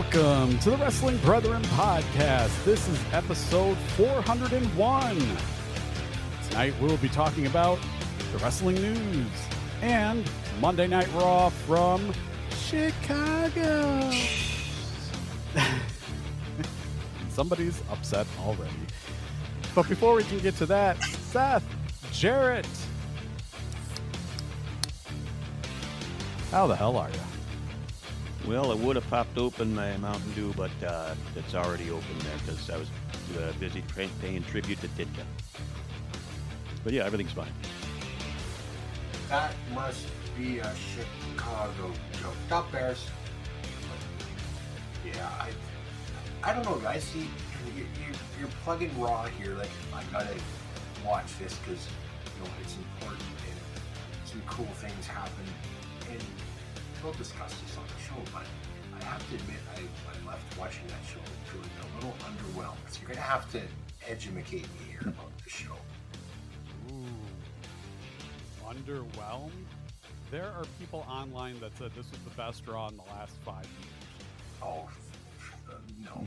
Welcome to the Wrestling Brethren podcast. This is episode 401. Tonight we'll be talking about the wrestling news and Monday Night Raw from Chicago. Somebody's upset already. But before we can get to that, Seth Jarrett, how the hell are you? Well, I would have popped open my Mountain Dew, but it's already open there because I was busy paying tribute to Ditka. But yeah, everything's fine. That must be a Chicago joke. Not Bears. Yeah, I don't know, guys. See, you're plugging Raw here. Like, I gotta watch this because it's important and some cool things happen. And we'll discuss this on the show, but I have to admit, I left watching that show feeling a little underwhelmed. So you're going to have to educate me here about the show. Ooh. Underwhelmed? There are people online that said this was the best Raw in the last 5 years. Oh, no.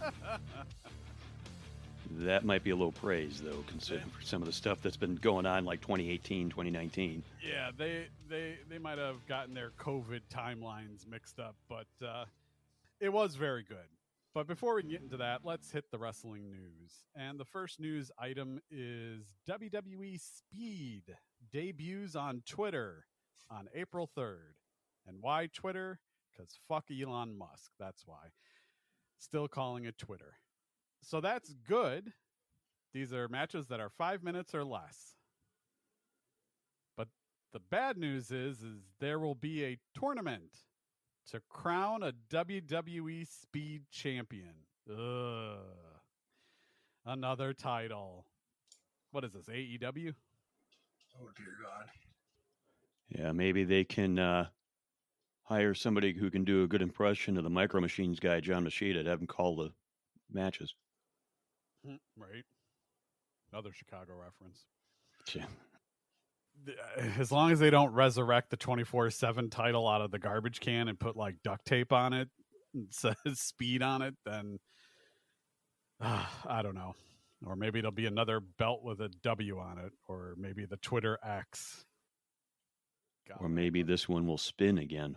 That might be a low praise, though, considering for some of the stuff that's been going on, like 2018, 2019. Yeah, they might have gotten their COVID timelines mixed up, but it was very good. But before we get into that, let's hit the wrestling news. And the first news item is WWE Speed debuts on Twitter on April 3rd. And why Twitter? Because fuck Elon Musk. That's why. Still calling it Twitter. So that's good. These are matches that are 5 minutes or less. But the bad news is there will be a tournament to crown a WWE Speed champion. Ugh. Another title. What is this, AEW? Oh, dear God. Yeah, maybe they can hire somebody who can do a good impression of the Micro Machines guy, John Machida, to have him call the matches. Right. Another Chicago reference. Yeah. As long as they don't resurrect the 24/7 title out of the garbage can and put like duct tape on it and says Speed on it, then I don't know. Or maybe it'll be another belt with a W on it, or maybe the Twitter X. God. Or maybe this one will spin again.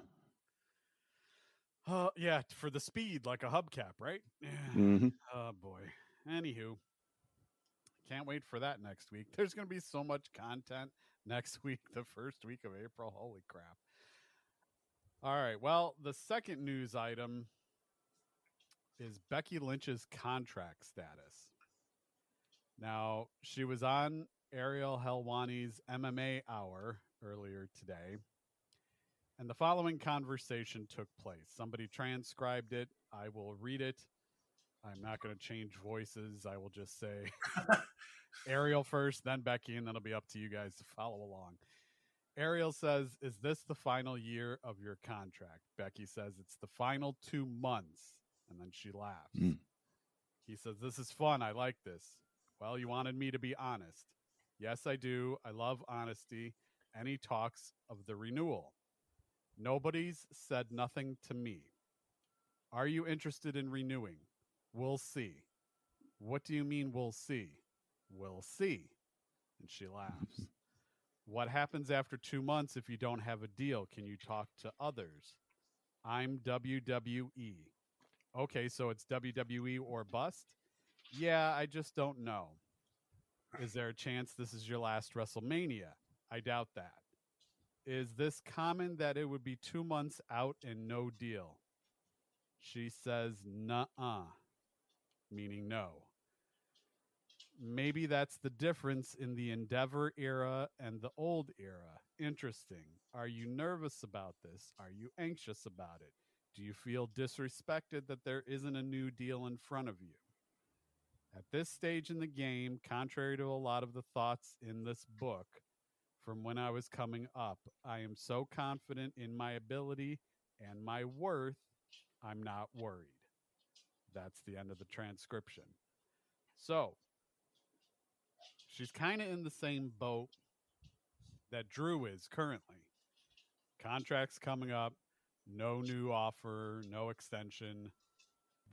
Yeah, for the Speed, like a hubcap, right? Mm-hmm. Oh boy. Anywho, can't wait for that next week. There's going to be so much content next week, the first week of April. Holy crap. All right. Well, the second news item is Becky Lynch's contract status. Now, she was on Ariel Helwani's MMA Hour earlier today, and the following conversation took place. Somebody transcribed it. I will read it. I'm not going to change voices. I will just say Ariel first, then Becky, and then it'll be up to you guys to follow along. Ariel says, "Is this the final year of your contract?" Becky says, "It's the final 2 months." And then she laughs. He says, "This is fun. I like this." "Well, you wanted me to be honest." "Yes, I do. I love honesty." And he talks of the renewal. "Nobody's said nothing to me." "Are you interested in renewing?" "We'll see." "What do you mean we'll see?" "We'll see." And she laughs. "What happens after 2 months if you don't have a deal? Can you talk to others?" "I'm WWE." "Okay, so it's WWE or bust?" "Yeah, I just don't know." "Is there a chance this is your last WrestleMania?" "I doubt that." "Is this common that it would be 2 months out and no deal?" She says, "Nuh-uh," meaning no. "Maybe that's the difference in the Endeavor era and the old era. Interesting. Are you nervous about this? Are you anxious about it? Do you feel disrespected that there isn't a new deal in front of you?" At this stage in the game, contrary to a lot of the thoughts in this book from when I was coming up, I am so confident in my ability and my worth, I'm not worried. That's the end of the transcription. So, she's kind of in the same boat that Drew is currently. Contracts coming up, no new offer, no extension.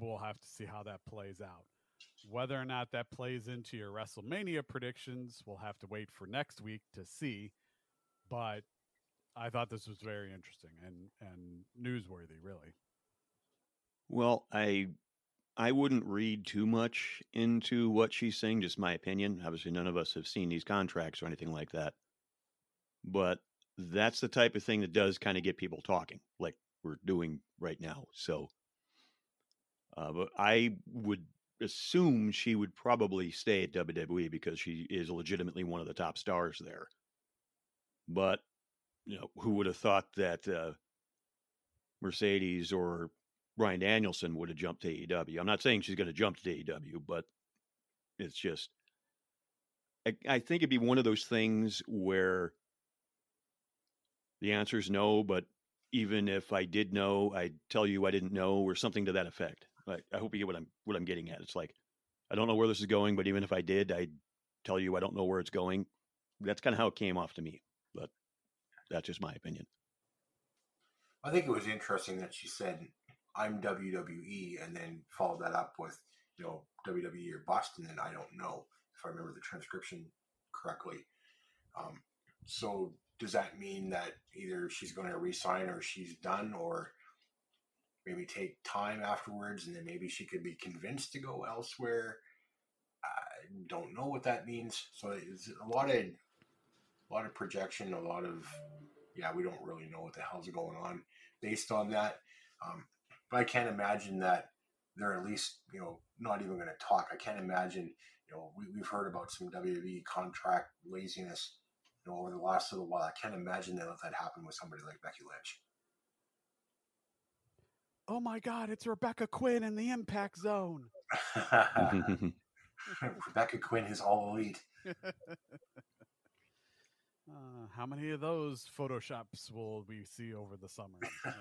we'll have to see how that plays out. Whether or not that plays into your WrestleMania predictions, we'll have to wait for next week to see. But I thought this was very interesting and newsworthy, really. Well, I wouldn't read too much into what she's saying, just my opinion. Obviously, none of us have seen these contracts or anything like that. But that's the type of thing that does kind of get people talking, like we're doing right now. So, but I would assume she would probably stay at WWE because she is legitimately one of the top stars there. But, who would have thought that Mercedes or Bryan Danielson would have jumped to AEW? I'm not saying she's going to jump to AEW, but it's just, I think it'd be one of those things where the answer is no, but even if I did know, I'd tell you I didn't know, or something to that effect. Like, I hope you get what I'm getting at. It's like, I don't know where this is going, but even if I did, I'd tell you I don't know where it's going. That's kind of how it came off to me, but that's just my opinion. I think it was interesting that she said, I'm WWE, and then followed that up with, WWE or bust, and then I don't know, if I remember the transcription correctly. So does that mean that either she's going to resign or she's done, or maybe take time afterwards and then maybe she could be convinced to go elsewhere? I don't know what that means. So it's a lot of projection, a lot of, we don't really know what the hell's going on based on that. But I can't imagine that they're at least, not even going to talk. I can't imagine, we've heard about some WWE contract laziness, over the last little while. I can't imagine that if that happened with somebody like Becky Lynch. Oh my God, it's Rebecca Quinn in the Impact Zone. Rebecca Quinn is all elite. How many of those Photoshops will we see over the summer?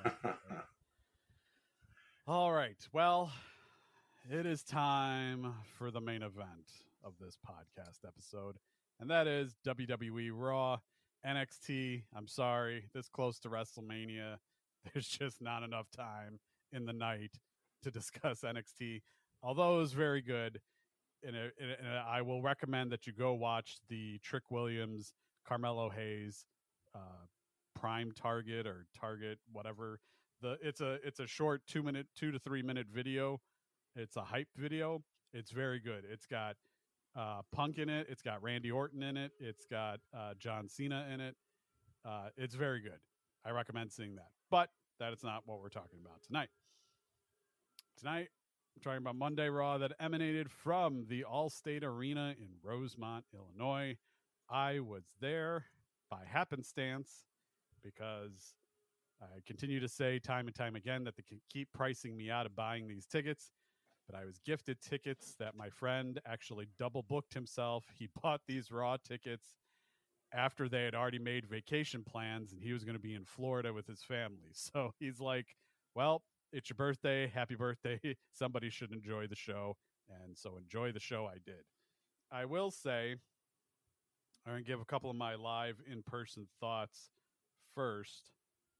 All right. Well, it is time for the main event of this podcast episode, and that is WWE Raw, NXT. I'm sorry, this close to WrestleMania, there's just not enough time in the night to discuss NXT, although it was very good. And I will recommend that you go watch the Trick Williams, Carmelo Hayes, Prime Target or Target, whatever. It's a short 2 to 3 minute video. It's a hype video. It's very good. It's got Punk in it. It's got Randy Orton in it. It's got John Cena in it. It's very good. I recommend seeing that. But that is not what we're talking about tonight. Tonight, we're talking about Monday Raw that emanated from the Allstate Arena in Rosemont, Illinois. I was there by happenstance because I continue to say time and time again that they can keep pricing me out of buying these tickets. But I was gifted tickets that my friend actually double booked himself. He bought these Raw tickets after they had already made vacation plans and he was going to be in Florida with his family. So he's like, well, it's your birthday. Happy birthday. Somebody should enjoy the show. And so enjoy the show I did. I will say, I'm going to give a couple of my live in-person thoughts first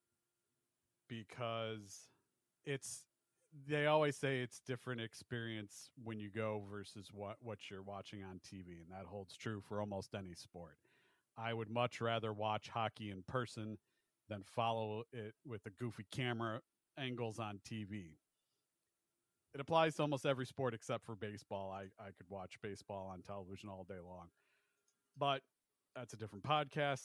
because they always say it's different experience when you go versus what you're watching on TV. And that holds true for almost any sport. I would much rather watch hockey in person than follow it with the goofy camera angles on TV. It applies to almost every sport except for baseball. I could watch baseball on television all day long. But that's a different podcast.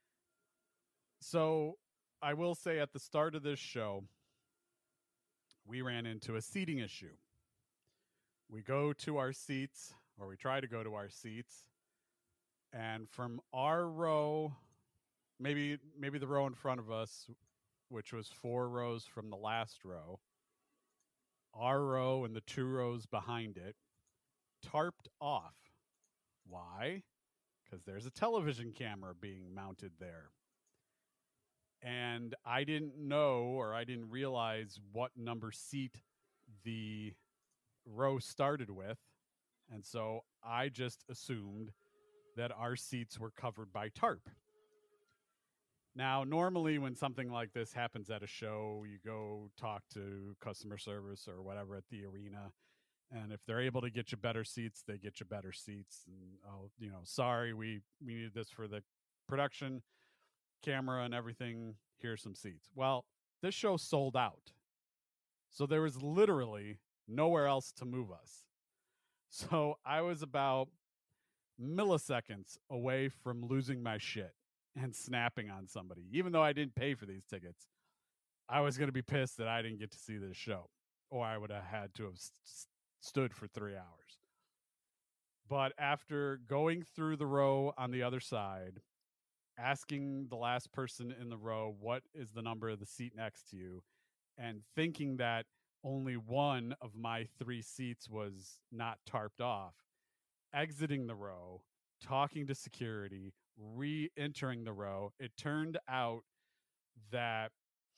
So I will say at the start of this show, we ran into a seating issue. We go to our seats, or we try to go to our seats, and from our row, maybe the row in front of us, which was 4 rows from the last row, our row and the 2 rows behind it tarped off. Why? Because there's a television camera being mounted there. And I didn't know, or I didn't realize what number seat the row started with. And so I just assumed that our seats were covered by tarp. Now, normally when something like this happens at a show, you go talk to customer service or whatever at the arena. And if they're able to get you better seats, they get you better seats. And, oh, sorry, we needed this for the production, camera and everything. Here's some seats. Well, this show sold out. So there was literally nowhere else to move us. So I was about milliseconds away from losing my shit and snapping on somebody. Even though I didn't pay for these tickets, I was going to be pissed that I didn't get to see this show, or I would have had to have stood for 3 hours. But after going through the row on the other side, asking the last person in the row, what is the number of the seat next to you, and thinking that only one of my 3 seats was not tarped off, exiting the row, talking to security, re-entering the row, it turned out that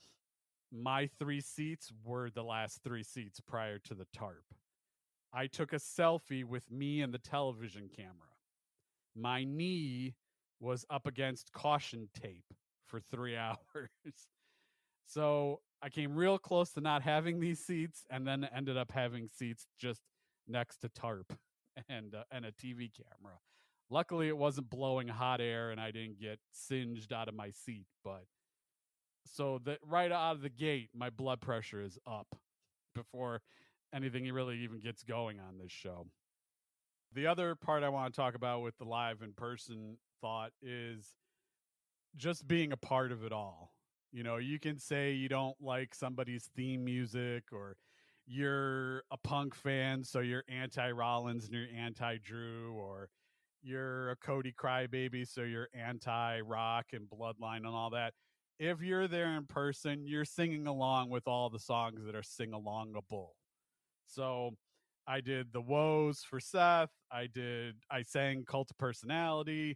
my 3 seats were the last 3 seats prior to the tarp. I took a selfie with me and the television camera. My knee was up against caution tape for 3 hours. So I came real close to not having these seats, and then ended up having seats just next to tarp and a TV camera. Luckily, it wasn't blowing hot air, and I didn't get singed out of my seat. But so that right out of the gate, my blood pressure is up before anything really even gets going on this show. The other part I want to talk about with the live in person thought is just being a part of it all. You can say you don't like somebody's theme music, or you're a Punk fan, so you're anti-Rollins and you're anti-Drew, or you're a Cody crybaby, so you're anti-Rock and Bloodline and all that. If you're there in person, you're singing along with all the songs that are sing-alongable. So I did the Woes for Seth. I sang Cult of Personality.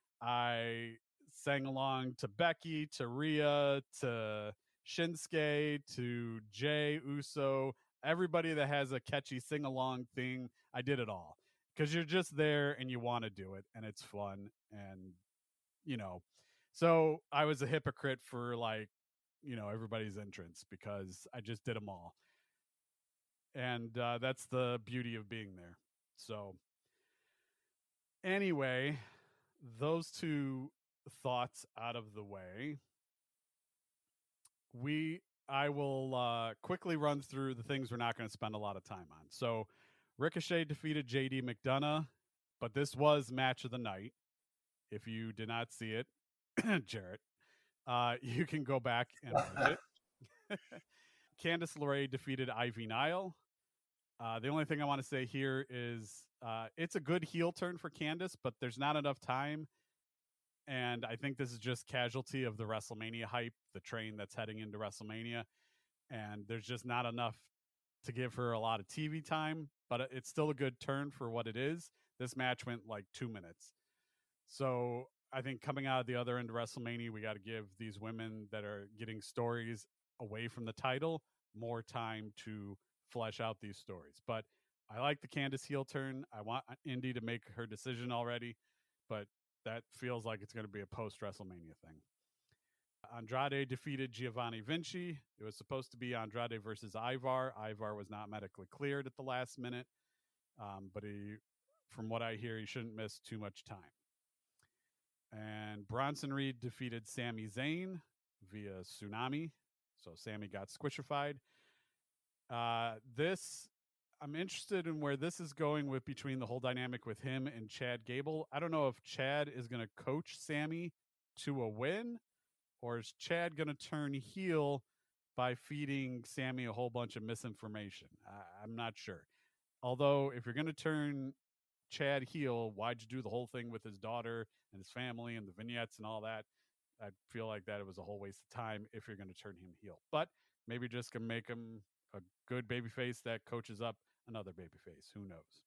I sang along to Becky, to Rhea, to Shinsuke, to Jay Uso. Everybody that has a catchy sing-along thing, I did it all. Because you're just there and you want to do it, and it's fun. And, so I was a hypocrite for everybody's entrance, because I just did them all. And that's the beauty of being there. So anyway, those 2 thoughts out of the way, I will quickly run through the things we're not going to spend a lot of time on. So Ricochet defeated JD McDonough, but this was match of the night. If you did not see it, Jarrett, you can go back and watch it. Candice LeRae defeated Ivy Nile. The only thing I want to say here is it's a good heel turn for Candice, but there's not enough time. And I think this is just casualty of the WrestleMania hype, the train that's heading into WrestleMania. And there's just not enough to give her a lot of TV time, but it's still a good turn for what it is. This match went like 2 minutes. So I think coming out of the other end of WrestleMania, we got to give these women that are getting stories away from the title more time to flesh out these stories. But I like the Candice heel turn. I want Indy to make her decision already, but that feels like it's going to be a post-WrestleMania thing. Andrade defeated Giovanni Vinci. It was supposed to be Andrade versus Ivar. Ivar was not medically cleared at the last minute, but from what I hear, he shouldn't miss too much time. And Bronson Reed defeated Sami Zayn via Tsunami. So Sami got squishified. I'm interested in where this is going with between the whole dynamic with him and Chad Gable. I don't know if Chad is going to coach Sami to a win, or is Chad going to turn heel by feeding Sami a whole bunch of misinformation? I'm not sure. Although, if you're going to turn Chad heel, why'd you do the whole thing with his daughter and his family and the vignettes and all that? I feel like that it was a whole waste of time if you're going to turn him heel. But maybe just going to make him a good babyface that coaches up another babyface. Who knows?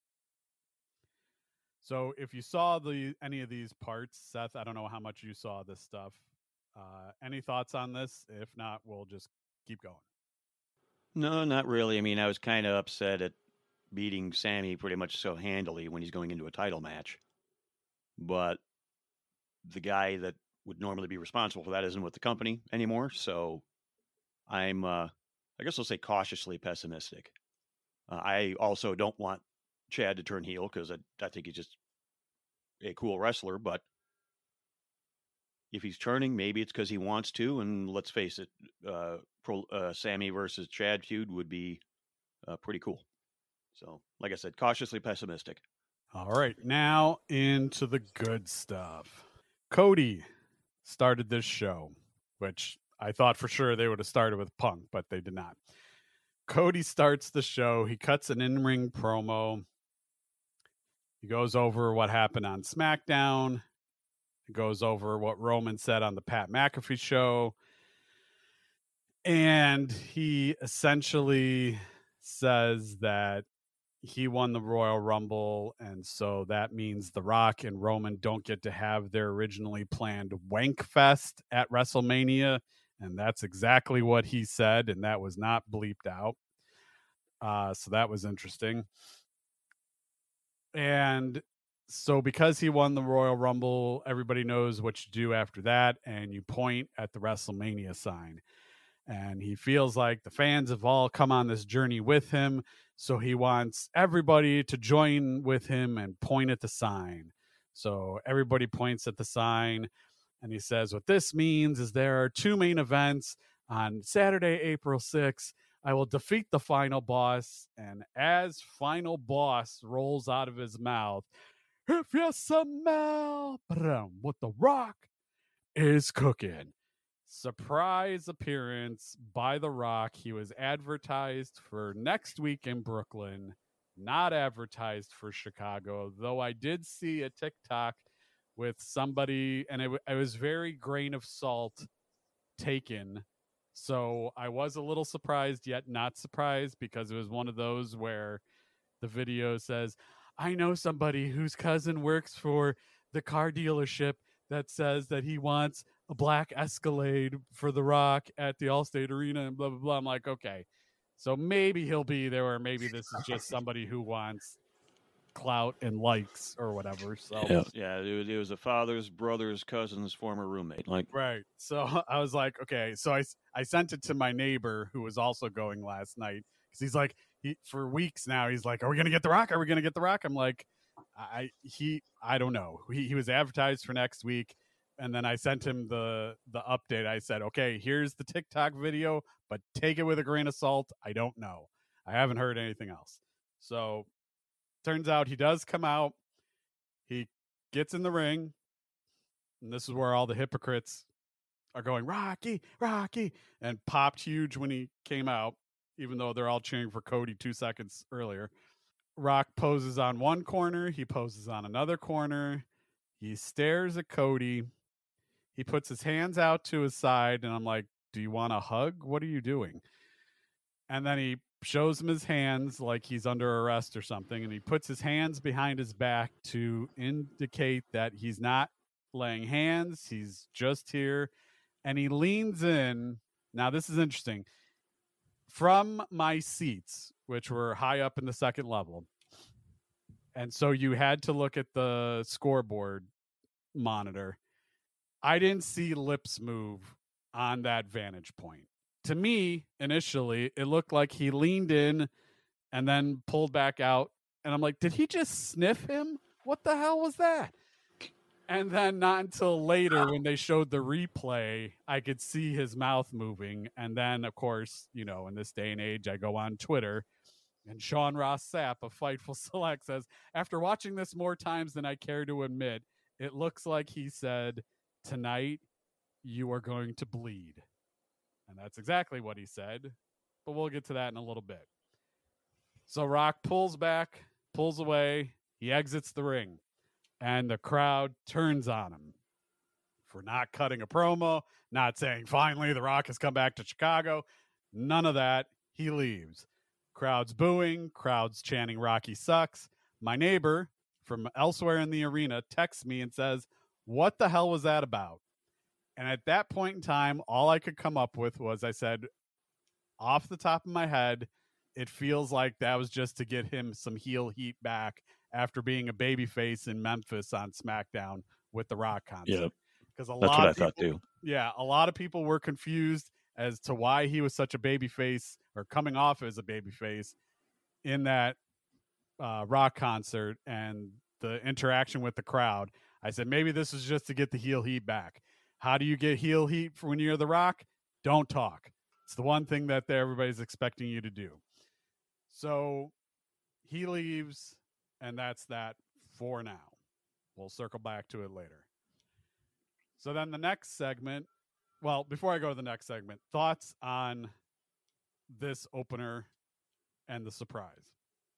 So if you saw any of these parts, Seth, I don't know how much you saw this stuff. Any thoughts on this? If not, we'll just keep going. No, not really. I mean, I was kind of upset at beating Sami pretty much so handily when he's going into a title match. But the guy that would normally be responsible for that isn't with the company anymore. So I'm, I guess I'll say cautiously pessimistic. I also don't want Chad to turn heel because I think he's just a cool wrestler. But if he's turning, maybe it's because he wants to. And let's face it, Sammy versus Chad feud would be pretty cool. So, like I said, cautiously pessimistic. All right, now into the good stuff. Cody started this show, which I thought for sure they would have started with Punk, but they did not. Cody starts the show. He cuts an in-ring promo. He goes over what happened on SmackDown. He goes over what Roman said on the Pat McAfee show. And he essentially says that he won the Royal Rumble, and so that means The Rock and Roman don't get to have their originally planned Wank Fest at WrestleMania, and that's exactly what he said, and that was not bleeped out. So that was interesting. And so because he won the Royal Rumble, everybody knows what you do after that, and you point at the WrestleMania sign. And he feels like the fans have all come on this journey with him, so he wants everybody to join with him and point at the sign. So everybody points at the sign, and he says, what this means is there are 2 main events on Saturday, April 6th. I will defeat the final boss. And as final boss rolls out of his mouth, if you smell what The Rock is cooking. Surprise appearance by The Rock. He was advertised for next week in Brooklyn, not advertised for Chicago, though I did see a TikTok with somebody, and it was very grain of salt taken. So I was a little surprised, yet not surprised, because it was one of those where the video says, I know somebody whose cousin works for the car dealership that says that he wants a black Escalade for The Rock at the Allstate Arena and blah, blah, blah. I'm like, okay, so maybe he'll be there, or maybe this is just somebody who wants clout and likes or whatever. So yeah, it was a father's brother's cousin's former roommate. Like, right. So I was like, okay. So I sent it to my neighbor who was also going last night, because he's like, for weeks now, he's like, are we going to get The Rock? Are we going to get The Rock? I'm like, I don't know. He was advertised for next week. And then I sent him the update. I said, okay, here's the TikTok video, but take it with a grain of salt. I don't know. I haven't heard anything else. So turns out he does come out. He gets in the ring. And this is where all the hypocrites are going, Rocky, Rocky, and popped huge when he came out, even though they're all cheering for Cody 2 seconds earlier. Rock poses on one corner. He poses on another corner. He stares at Cody. He puts his hands out to his side, and I'm like, do you want a hug? What are you doing? And then he shows him his hands like he's under arrest or something, and he puts his hands behind his back to indicate that he's not laying hands. He's just here. And he leans in. Now, this is interesting. From my seats, which were high up in the second level, and so you had to look at the scoreboard monitor, I didn't see lips move on that vantage point. To me, initially, it looked like he leaned in and then pulled back out. And I'm like, did he just sniff him? What the hell was that? And then not until later, when they showed the replay, I could see his mouth moving. And then, of course, you know, in this day and age, I go on Twitter, and Sean Ross Sapp of Fightful Select says, after watching this more times than I care to admit, it looks like he said, tonight, you are going to bleed. And that's exactly what he said. But we'll get to that in a little bit. So Rock pulls back, pulls away. He exits the ring. And the crowd turns on him for not cutting a promo, not saying, finally, The Rock has come back to Chicago. None of that. He leaves. Crowd's booing. Crowd's chanting, Rocky sucks. My neighbor from elsewhere in the arena texts me and says, what the hell was that about? And at that point in time, all I could come up with was, I said, off the top of my head, it feels like that was just to get him some heel heat back after being a babyface in Memphis on SmackDown with the Rock concert. Yep. because a That's lot what I of people, thought too. yeah, a lot of people were confused as to why he was such a baby face or coming off as a baby face in that rock concert and the interaction with the crowd. I said, maybe this is just to get the heel heat back. How do you get heel heat for when you're The Rock? Don't talk. It's the one thing that everybody's expecting you to do. So he leaves, and that's that for now. We'll circle back to it later. So then the next segment, well, before I go to the next segment, thoughts on this opener and the surprise.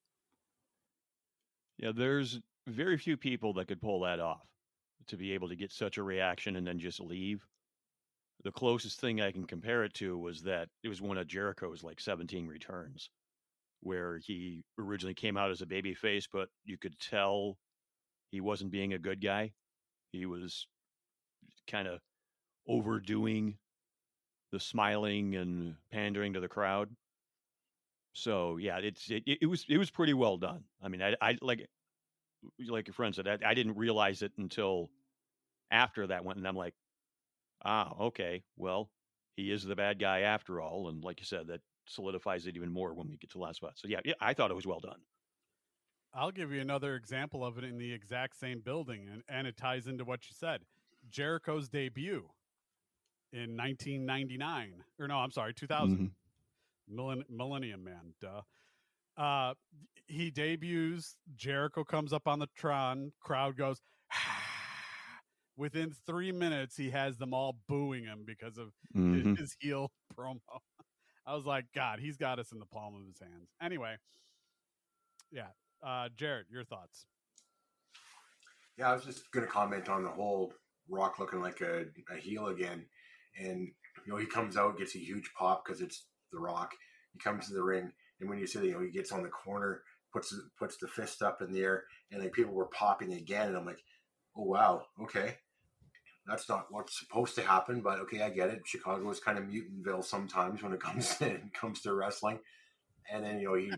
Yeah, there's very few people that could pull that off, to be able to get such a reaction and then just leave. The closest thing I can compare it to was that it was one of Jericho's like 17 returns, where he originally came out as a babyface, but you could tell he wasn't being a good guy. He was kind of overdoing the smiling and pandering to the crowd. So yeah, it was pretty well done. I mean, I like your friend said, I didn't realize it until after that went, and I'm like, okay, well, he is the bad guy after all, and like you said, that solidifies it even more when we get to the last spot. So yeah, I thought it was well done. I'll give you another example of it in the exact same building, and it ties into what you said. Jericho's debut in 1999, or no, I'm sorry, 2000. Millennium Man, duh. He debuts. Jericho comes up on the Tron. Crowd goes. Within 3 minutes, he has them all booing him because of his heel promo. I was like, God, he's got us in the palm of his hands. Anyway, yeah. Jared, your thoughts? Yeah, I was just going to comment on the whole Rock looking like a heel again. And, he comes out, gets a huge pop because it's The Rock. He comes to the ring, and when you see, he gets on the corner, puts the fist up in the air, and like people were popping again. And I'm like, oh, wow, okay. That's not what's supposed to happen, but okay, I get it. Chicago is kind of Mutantville sometimes when it comes to wrestling. And then, he...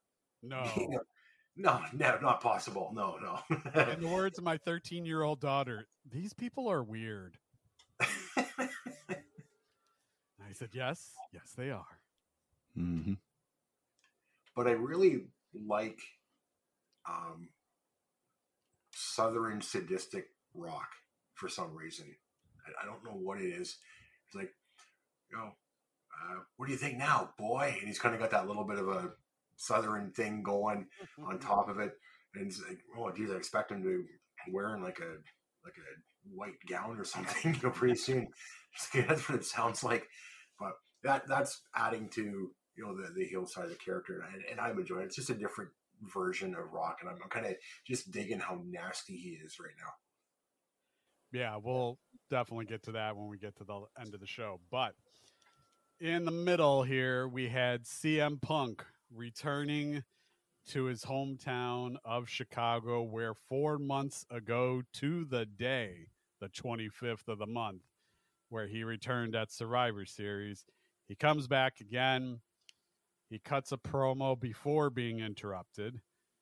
No, not possible. No. In the words of my 13-year-old daughter, these people are weird. I said, yes, they are. Mm-hmm. But I really like Southern sadistic Rock for some reason. I don't know what it is. It's like, what do you think now, boy? And he's kind of got that little bit of a Southern thing going on top of it. And it's like, oh, geez, I expect him to be wearing like a white gown or something pretty soon. That's what it sounds like. But that's adding to the heel side of the character, and I'm enjoying it. It's just a different version of Rock, and I'm kind of just digging how nasty he is right now. Yeah, we'll definitely get to that when we get to the end of the show. But in the middle here, we had CM Punk returning to his hometown of Chicago, where 4 months ago to the day, the 25th of the month, where he returned at Survivor Series. He comes back again. He cuts a promo before being interrupted.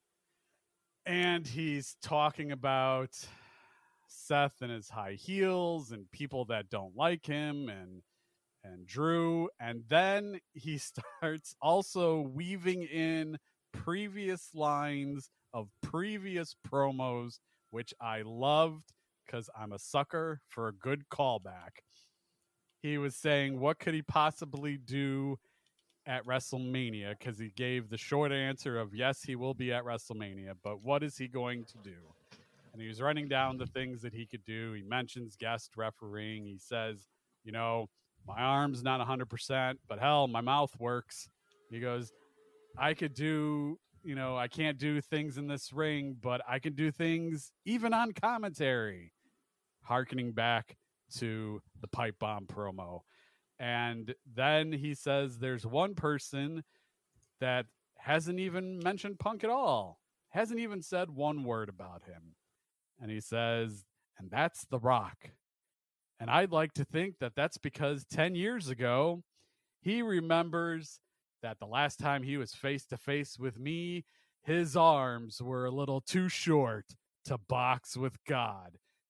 And he's talking about Seth and his high heels and people that don't like him and Drew. And then he starts also weaving in previous lines of previous promos, which I loved because I'm a sucker for a good callback. He was saying, what could he possibly do at WrestleMania? Because he gave the short answer of, yes, he will be at WrestleMania, but what is he going to do? And he was running down the things that he could do. He mentions guest refereeing. He says, my arm's not 100%, but hell, my mouth works. He goes, I could do, I can't do things in this ring, but I can do things even on commentary. Harkening back to the pipe bomb promo. And then he says there's one person that hasn't even mentioned Punk at all, hasn't even said one word about him. And he says, and that's The Rock. And I'd like to think that that's because 10 years ago, he remembers that the last time he was face to face with me, his arms were a little too short to box with God.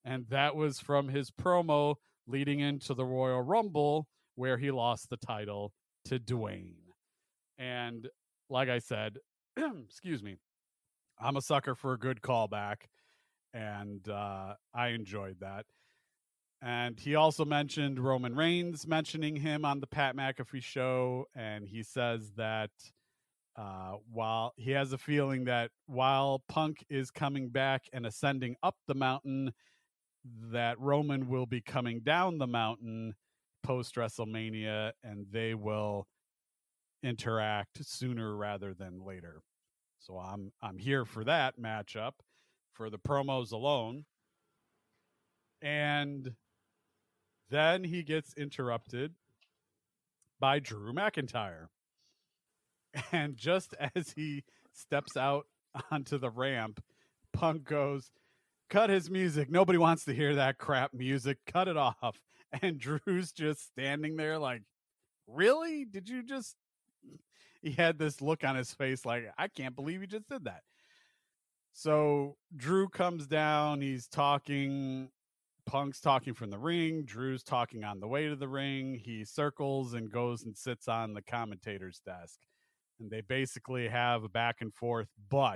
And that was from his promo leading into the Royal Rumble, where he lost the title to Dwayne. And like I said, excuse me, I'm a sucker for a good callback, and I enjoyed that. And he also mentioned Roman Reigns mentioning him on the Pat McAfee show, and he says that while he has a feeling that while Punk is coming back and ascending up the mountain, that Roman will be coming down the mountain post WrestleMania, and they will interact sooner rather than later. So I'm here for that matchup for the promos alone. And then he gets interrupted by Drew McIntyre. And just as he steps out onto the ramp, Punk goes, "Cut his music. Nobody wants to hear that crap music. Cut it off." And Drew's just standing there like, really? Did you just... He had this look on his face like, I can't believe you just did that. So Drew comes down. He's talking. Punk's talking from the ring. Drew's talking on the way to the ring. He circles and goes and sits on the commentator's desk. And they basically have a back and forth. But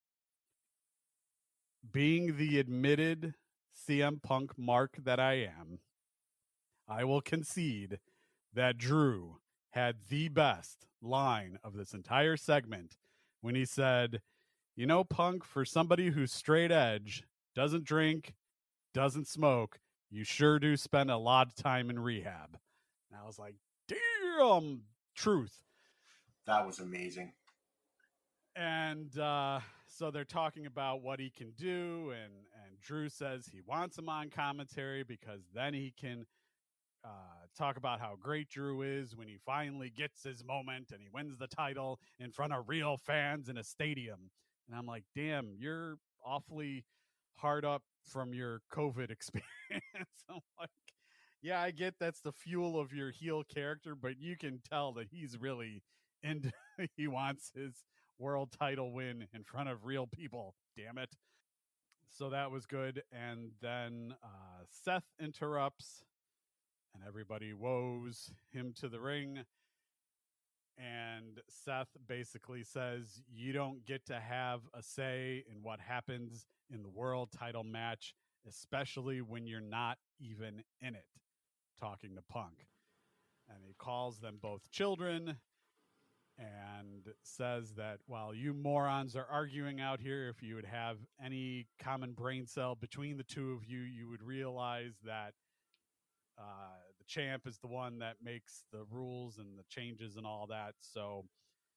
being the admitted CM Punk mark that I am, I will concede that Drew had the best line of this entire segment when he said, "You know, Punk, for somebody who's straight edge, doesn't drink, doesn't smoke, you sure do spend a lot of time in rehab." And I was like, damn, truth. That was amazing. And so they're talking about what he can do, and Drew says he wants him on commentary because then he can talk about how great Drew is when he finally gets his moment and he wins the title in front of real fans in a stadium. And I'm like, damn, you're awfully hard up from your COVID experience. I'm like, yeah, I get that's the fuel of your heel character, but you can tell that he's really into he wants his world title win in front of real people. Damn it. So that was good. And then Seth interrupts, and everybody woes him to the ring. And Seth basically says, you don't get to have a say in what happens in the world title match, especially when you're not even in it, talking to Punk. And he calls them both children and says that while you morons are arguing out here, if you would have any common brain cell between the two of you, you would realize that the champ is the one that makes the rules and the changes and all that. So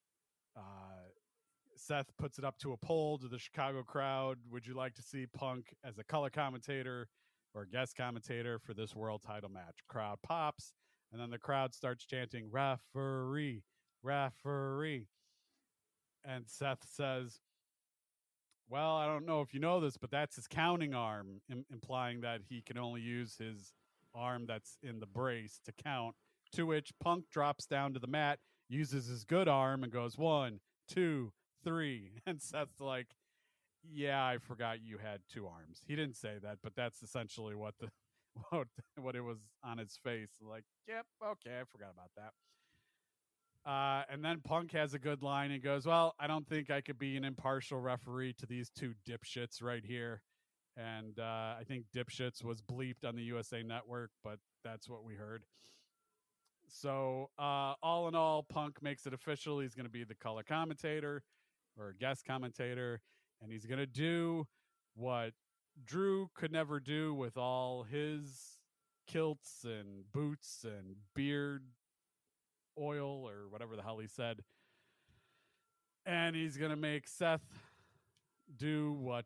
Seth puts it up to a poll to the Chicago crowd. Would you like to see Punk as a color commentator or guest commentator for this world title match? Crowd pops, and then the crowd starts chanting, "Referee, referee." And Seth says, well, I don't know if you know this, but that's his counting arm, implying that he can only use his arm that's in the brace to count, to which Punk drops down to the mat, uses his good arm, and goes 1, 2, 3. And Seth's like, yeah, I forgot you had 2 arms. He didn't say that, but that's essentially what the what it was on his face. Like, yep, okay, I forgot about that. And then Punk has a good line and goes, well, I don't think I could be an impartial referee to these 2 dipshits right here. And I think dipshits was bleeped on the USA Network, but that's what we heard. So all in all, Punk makes it official. He's going to be the color commentator or guest commentator, and he's going to do what Drew could never do with all his kilts and boots and beard oil or whatever the hell he said. And he's going to make Seth do what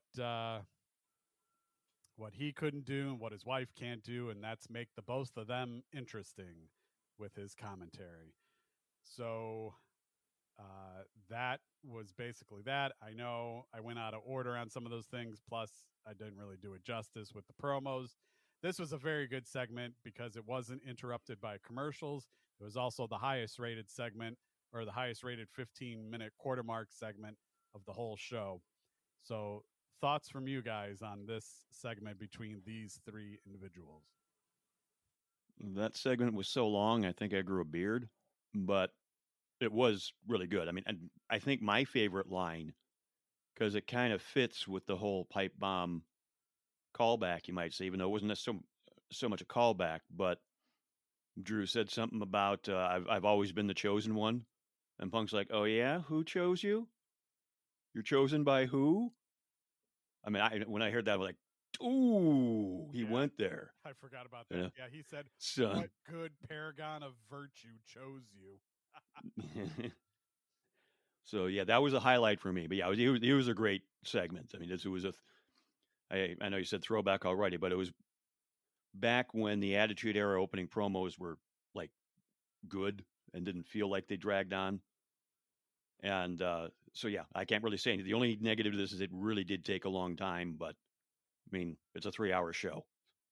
he couldn't do and what his wife can't do, and that's make the both of them interesting with his commentary. So that was basically that. I know I went out of order on some of those things, plus I didn't really do it justice with the promos. This was a very good segment because it wasn't interrupted by commercials. It was also the highest rated segment, or the highest rated 15-minute quarter mark segment of the whole show. So thoughts from you guys on this segment between these three individuals? That segment was so long, I think I grew a beard, but it was really good. I mean, and I think my favorite line, because it kind of fits with the whole pipe bomb callback, you might say, even though it wasn't so much a callback, but Drew said something about I've always been the chosen one, and Punk's like, "Oh yeah, who chose you? You're chosen by who?" I mean, when I heard that, I was like, "Ooh, he went there." I forgot about that. Yeah. Yeah, he said, So, "What good paragon of virtue chose you?" so yeah, that was a highlight for me. But yeah, it was a great segment. I mean, it was I know you said throwback already, but it was back when the Attitude Era opening promos were like good and didn't feel like they dragged on. And so yeah, I can't really say anything. The only negative to this is it really did take a long time, but I mean, it's a 3-hour show.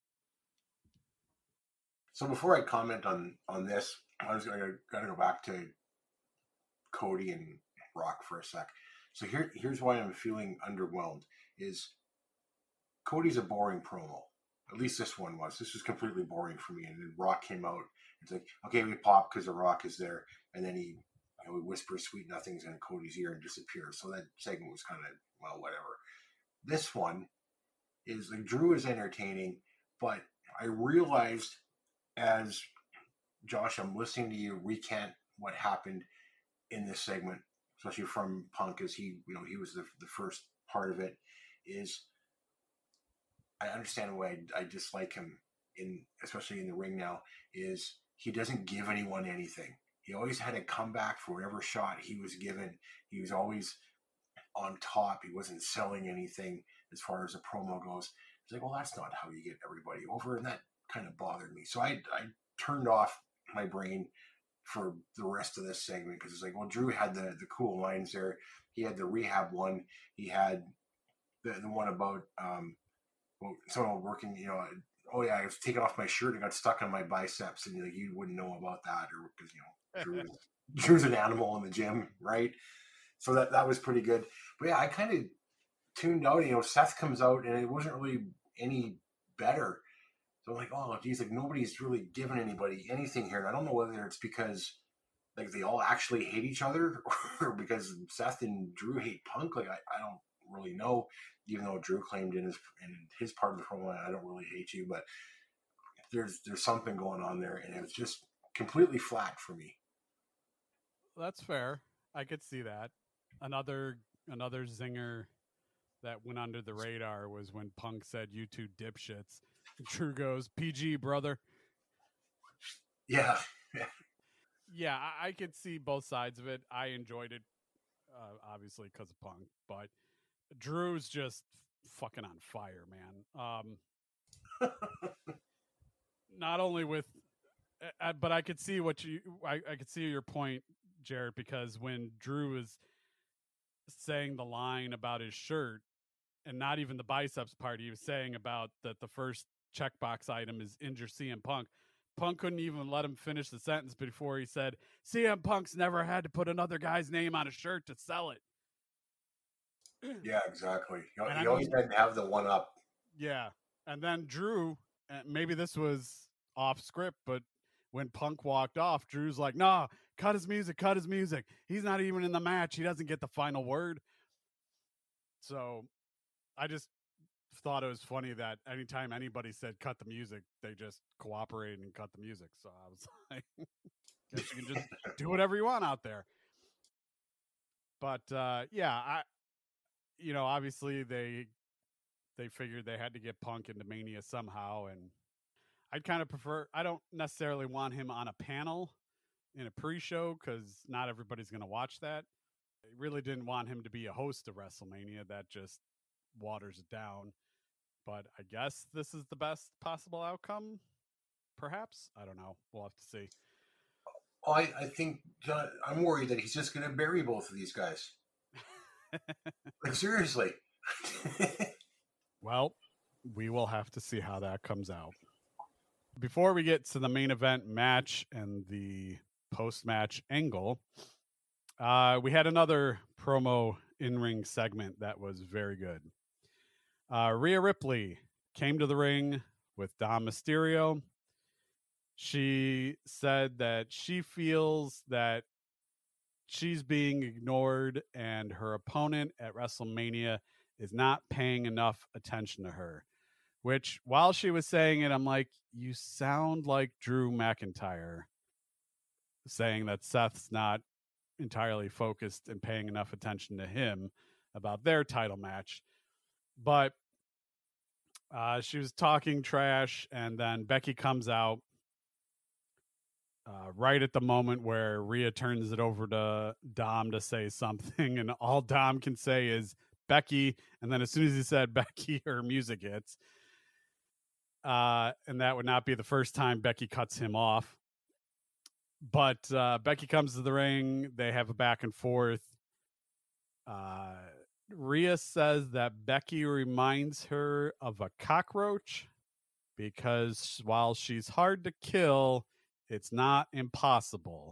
So before I comment on this, I was gotta go back to Cody and Rock for a sec. So here's why I'm feeling underwhelmed. Is Cody's a boring promo. At least this one was. This was completely boring for me. And then Rock came out. It's like, okay, we pop because the Rock is there, and then he whispers sweet nothings in Cody's ear and disappears. So that segment was kind of, well, whatever. This one is like, Drew is entertaining, but I realized as Josh, I'm listening to you recant what happened in this segment, especially from Punk, as he was the first part of it, is I understand why I dislike him especially in the ring now, is he doesn't give anyone anything. He always had a comeback for whatever shot he was given. He was always on top. He wasn't selling anything as far as the promo goes. It's like, well, that's not how you get everybody over, and that kind of bothered me. So I turned off my brain for the rest of this segment because it's like, well, Drew had the cool lines there. He had the rehab one. He had the one about someone working, oh yeah, I was taking off my shirt and got stuck on my biceps, and you wouldn't know about that, or because Drew's an animal in the gym, right? So that was pretty good. But yeah, I kind of tuned out. Seth comes out and it wasn't really any better. So I'm like, oh geez, like nobody's really giving anybody anything here. And I don't know whether it's because like they all actually hate each other or because Seth and Drew hate Punk. Like I don't really know, even though Drew claimed in his part of the promo, I don't really hate you, but there's something going on there, and it was just completely flat for me. That's fair. I could see that. Another zinger that went under the radar was when Punk said, "You two dipshits." Drew goes, "PG, brother." Yeah. Yeah, I could see both sides of it. I enjoyed it, obviously, because of Punk, but Drew's just fucking on fire, man. Not only with, but I could see I could see your point, Jarrett, because when Drew was saying the line about his shirt, and not even the biceps part, he was saying about that the first checkbox item is injure CM Punk. Punk couldn't even let him finish the sentence before he said, CM Punk's never had to put another guy's name on a shirt to sell it. Yeah, exactly. He always had to have the one up. Yeah. And then Drew, maybe this was off script, but when Punk walked off, Drew's like, nah, cut his music. He's not even in the match. He doesn't get the final word. So I just thought it was funny that anytime anybody said cut the music, they just cooperated and cut the music. So I was like, guess you can just do whatever you want out there. But yeah, obviously they figured they had to get Punk into Mania somehow, and I'd kind of prefer, I don't necessarily want him on a panel in a pre-show because not everybody's going to watch that. I really didn't want him to be a host of WrestleMania. That just waters it down. But I guess this is the best possible outcome, perhaps. I don't know. We'll have to see. Well, I think, John, I'm worried that he's just going to bury both of these guys. Like, seriously. Well, we will have to see how that comes out. Before we get to the main event match and the post-match angle, we had another promo in-ring segment that was very good. Rhea Ripley came to the ring with Dom Mysterio. She said that she feels that she's being ignored and her opponent at WrestleMania is not paying enough attention to her. Which, while she was saying it, I'm like, you sound like Drew McIntyre saying that Seth's not entirely focused and paying enough attention to him about their title match. But she was talking trash, and then Becky comes out right at the moment where Rhea turns it over to Dom to say something, and all Dom can say is Becky, and then as soon as he said Becky, her music hits. And that would not be the first time Becky cuts him off. But Becky comes to the ring. They have a back and forth. Rhea says that Becky reminds her of a cockroach because while she's hard to kill, it's not impossible.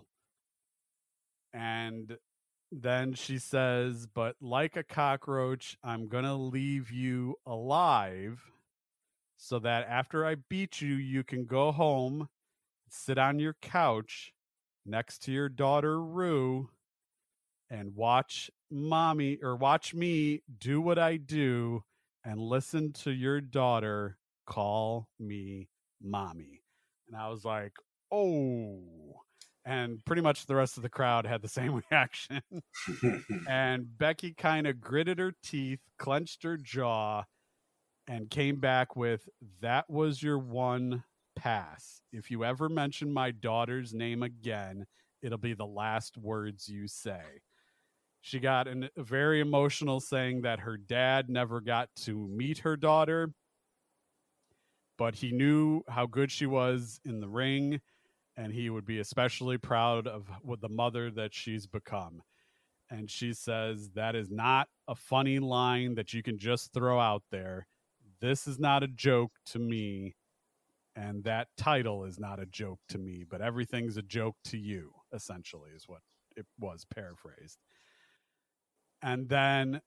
And then she says, but like a cockroach, I'm going to leave you alive so that after I beat you, you can go home, sit on your couch next to your daughter, Rue, and watch me do what I do and listen to your daughter call me mommy. And I was like, oh, and pretty much the rest of the crowd had the same reaction. And Becky kind of gritted her teeth, clenched her jaw, and came back with, that was your one pass. If you ever mention my daughter's name again, it'll be the last words you say. She got very emotional saying that her dad never got to meet her daughter, but he knew how good she was in the ring, and he would be especially proud of the mother that she's become. And she says, that is not a funny line that you can just throw out there. This is not a joke to me, and that title is not a joke to me, but everything's a joke to you, essentially, is what it was paraphrased. And then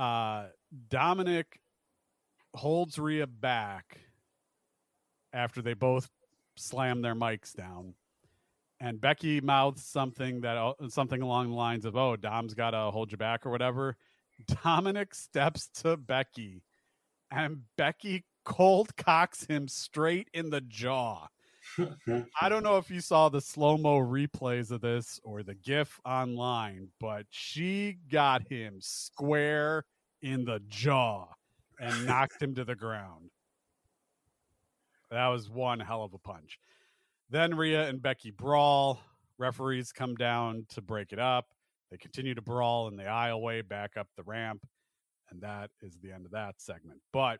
Dominic holds Rhea back after they both slam their mics down. And Becky mouths something along the lines of, oh, Dom's got to hold you back or whatever. Dominic steps to Becky, and Becky cold cocks him straight in the jaw. I don't know if you saw the slow-mo replays of this or the GIF online, but she got him square in the jaw and knocked him to the ground. That was one hell of a punch. Then Rhea and Becky brawl. Referees come down to break it up. They continue to brawl in the aisleway back up the ramp. And that is the end of that segment. But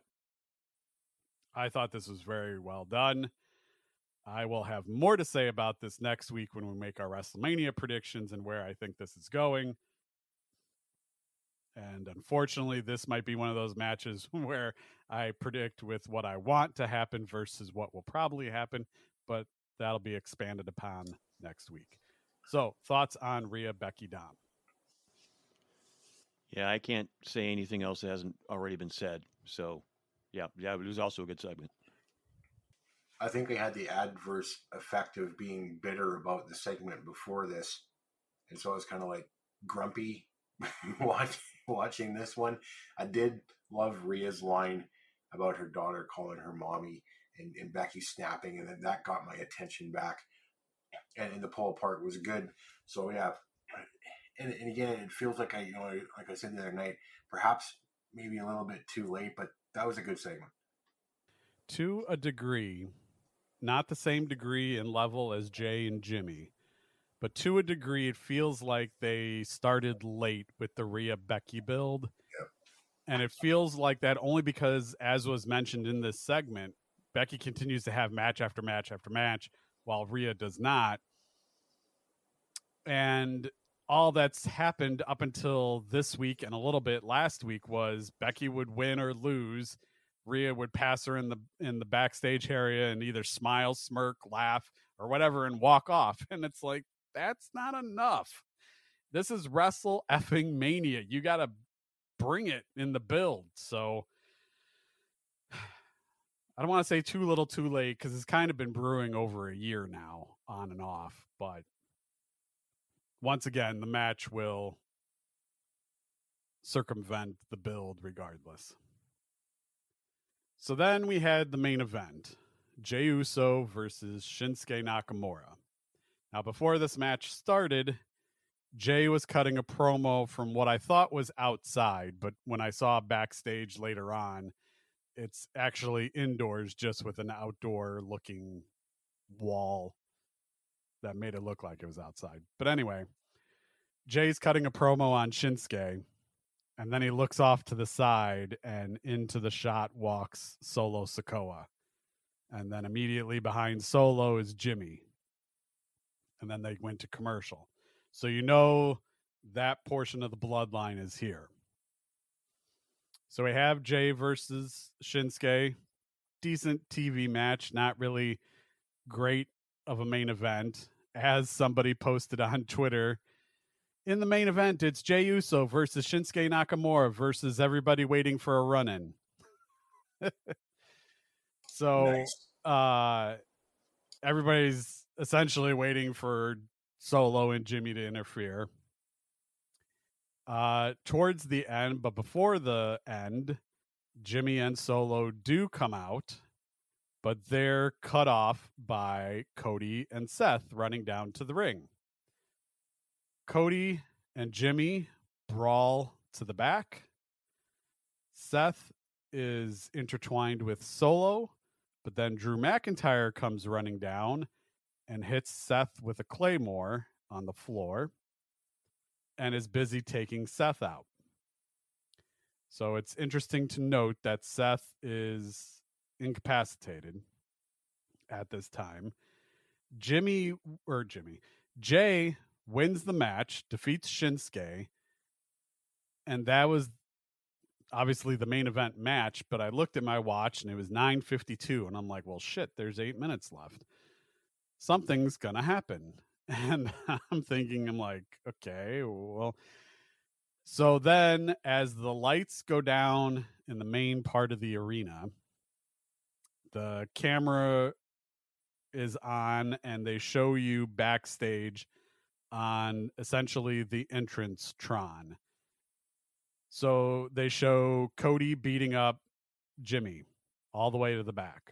I thought this was very well done. I will have more to say about this next week when we make our WrestleMania predictions and where I think this is going. And unfortunately, this might be one of those matches where I predict with what I want to happen versus what will probably happen, but that'll be expanded upon next week. So, thoughts on Rhea, Becky, Dom? Yeah, I can't say anything else that hasn't already been said. So, yeah, it was also a good segment. I think they had the adverse effect of being bitter about the segment before this. And so I was kind of like grumpy watching this one. I did love Rhea's line about her daughter calling her mommy and Becky snapping, and then that got my attention back. And the pull apart was good. So, yeah. And again, it feels like like I said the other night, perhaps maybe a little bit too late, but that was a good segment. To a degree, not the same degree and level as Jay and Jimmy, but to a degree, it feels like they started late with the Rhea Becky build. Yep. And it feels like that only because, as was mentioned in this segment, Becky continues to have match after match after match, while Rhea does not. And all that's happened up until this week and a little bit last week was Becky would win or lose. Rhea would pass her in the backstage area and either smile, smirk, laugh, or whatever and walk off. And it's like, that's not enough. This is Wrestle effing Mania. You got to bring it in the build. So I don't want to say too little too late because it's kind of been brewing over a year now, on and off. But once again, the match will circumvent the build regardless. So then we had the main event, Jey Uso versus Shinsuke Nakamura. Now, before this match started, Jay was cutting a promo from what I thought was outside, but when I saw backstage later on, it's actually indoors just with an outdoor looking wall that made it look like it was outside. But anyway, Jay's cutting a promo on Shinsuke, and then he looks off to the side, and into the shot walks Solo Sikoa. And then immediately behind Solo is Jimmy. And then they went to commercial. So you know that portion of the bloodline is here. So we have Jay versus Shinsuke. Decent TV match, not really great of a main event. As somebody posted on Twitter, in the main event, it's Jey Uso versus Shinsuke Nakamura versus everybody waiting for a run-in. So nice. Everybody's essentially waiting for Solo and Jimmy to interfere. Towards the end, but before the end, Jimmy and Solo do come out, but they're cut off by Cody and Seth running down to the ring. Cody and Jimmy brawl to the back. Seth is intertwined with Solo, but then Drew McIntyre comes running down and hits Seth with a claymore on the floor and is busy taking Seth out. So it's interesting to note that Seth is incapacitated at this time. Jay wins the match, defeats Shinsuke, and that was obviously the main event match, but I looked at my watch and it was 9:52, and I'm like, well, shit, there's 8 minutes left. Something's going to happen. And I'm like, okay, well. So then as the lights go down in the main part of the arena, the camera is on and they show you backstage on essentially the entrance Tron. So they show Cody beating up Jimmy all the way to the back.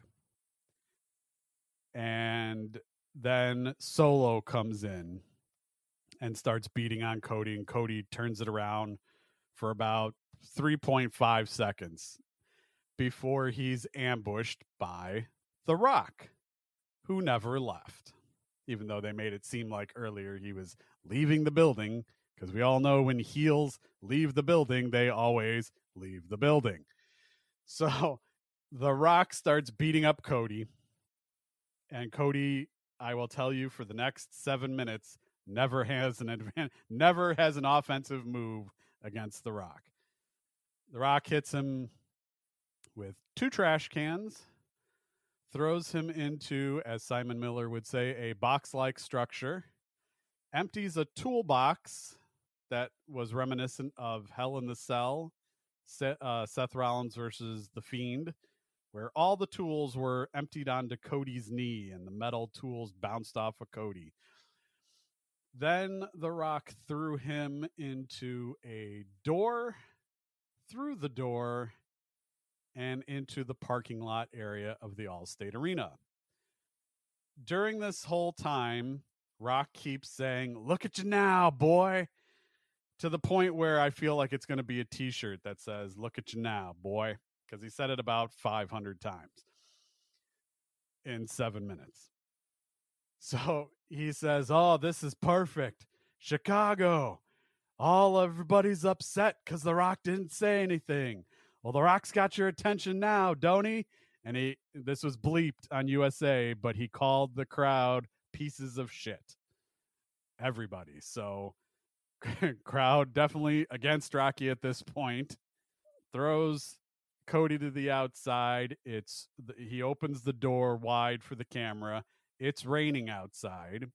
And then Solo comes in and starts beating on Cody, and Cody turns it around for about 3.5 seconds before he's ambushed by The Rock, who never left, even though they made it seem like earlier he was leaving the building, because we all know when heels leave the building, they always leave the building. So The Rock starts beating up Cody, and Cody, I will tell you, for the next 7 minutes, never has an offensive move against The Rock. The Rock hits him with 2 trash cans, throws him into, as Simon Miller would say, a box-like structure, empties a toolbox that was reminiscent of Hell in the Cell, Seth Rollins versus The Fiend, where all the tools were emptied onto Cody's knee and the metal tools bounced off of Cody. Then The Rock threw him into a door, through the door, and into the parking lot area of the Allstate Arena. During this whole time, Rock keeps saying, "Look at you now, boy," to the point where I feel like it's going to be a t-shirt that says, "Look at you now, boy," because he said it about 500 times in 7 minutes. So he says, "Oh, this is perfect. Chicago. Everybody's upset because The Rock didn't say anything. Well, The Rock's got your attention now, don't he?" And this was bleeped on USA, but he called the crowd pieces of shit. Everybody. So crowd definitely against Rocky at this point. Throws Cody to the outside. He opens the door wide for the camera. It's raining outside.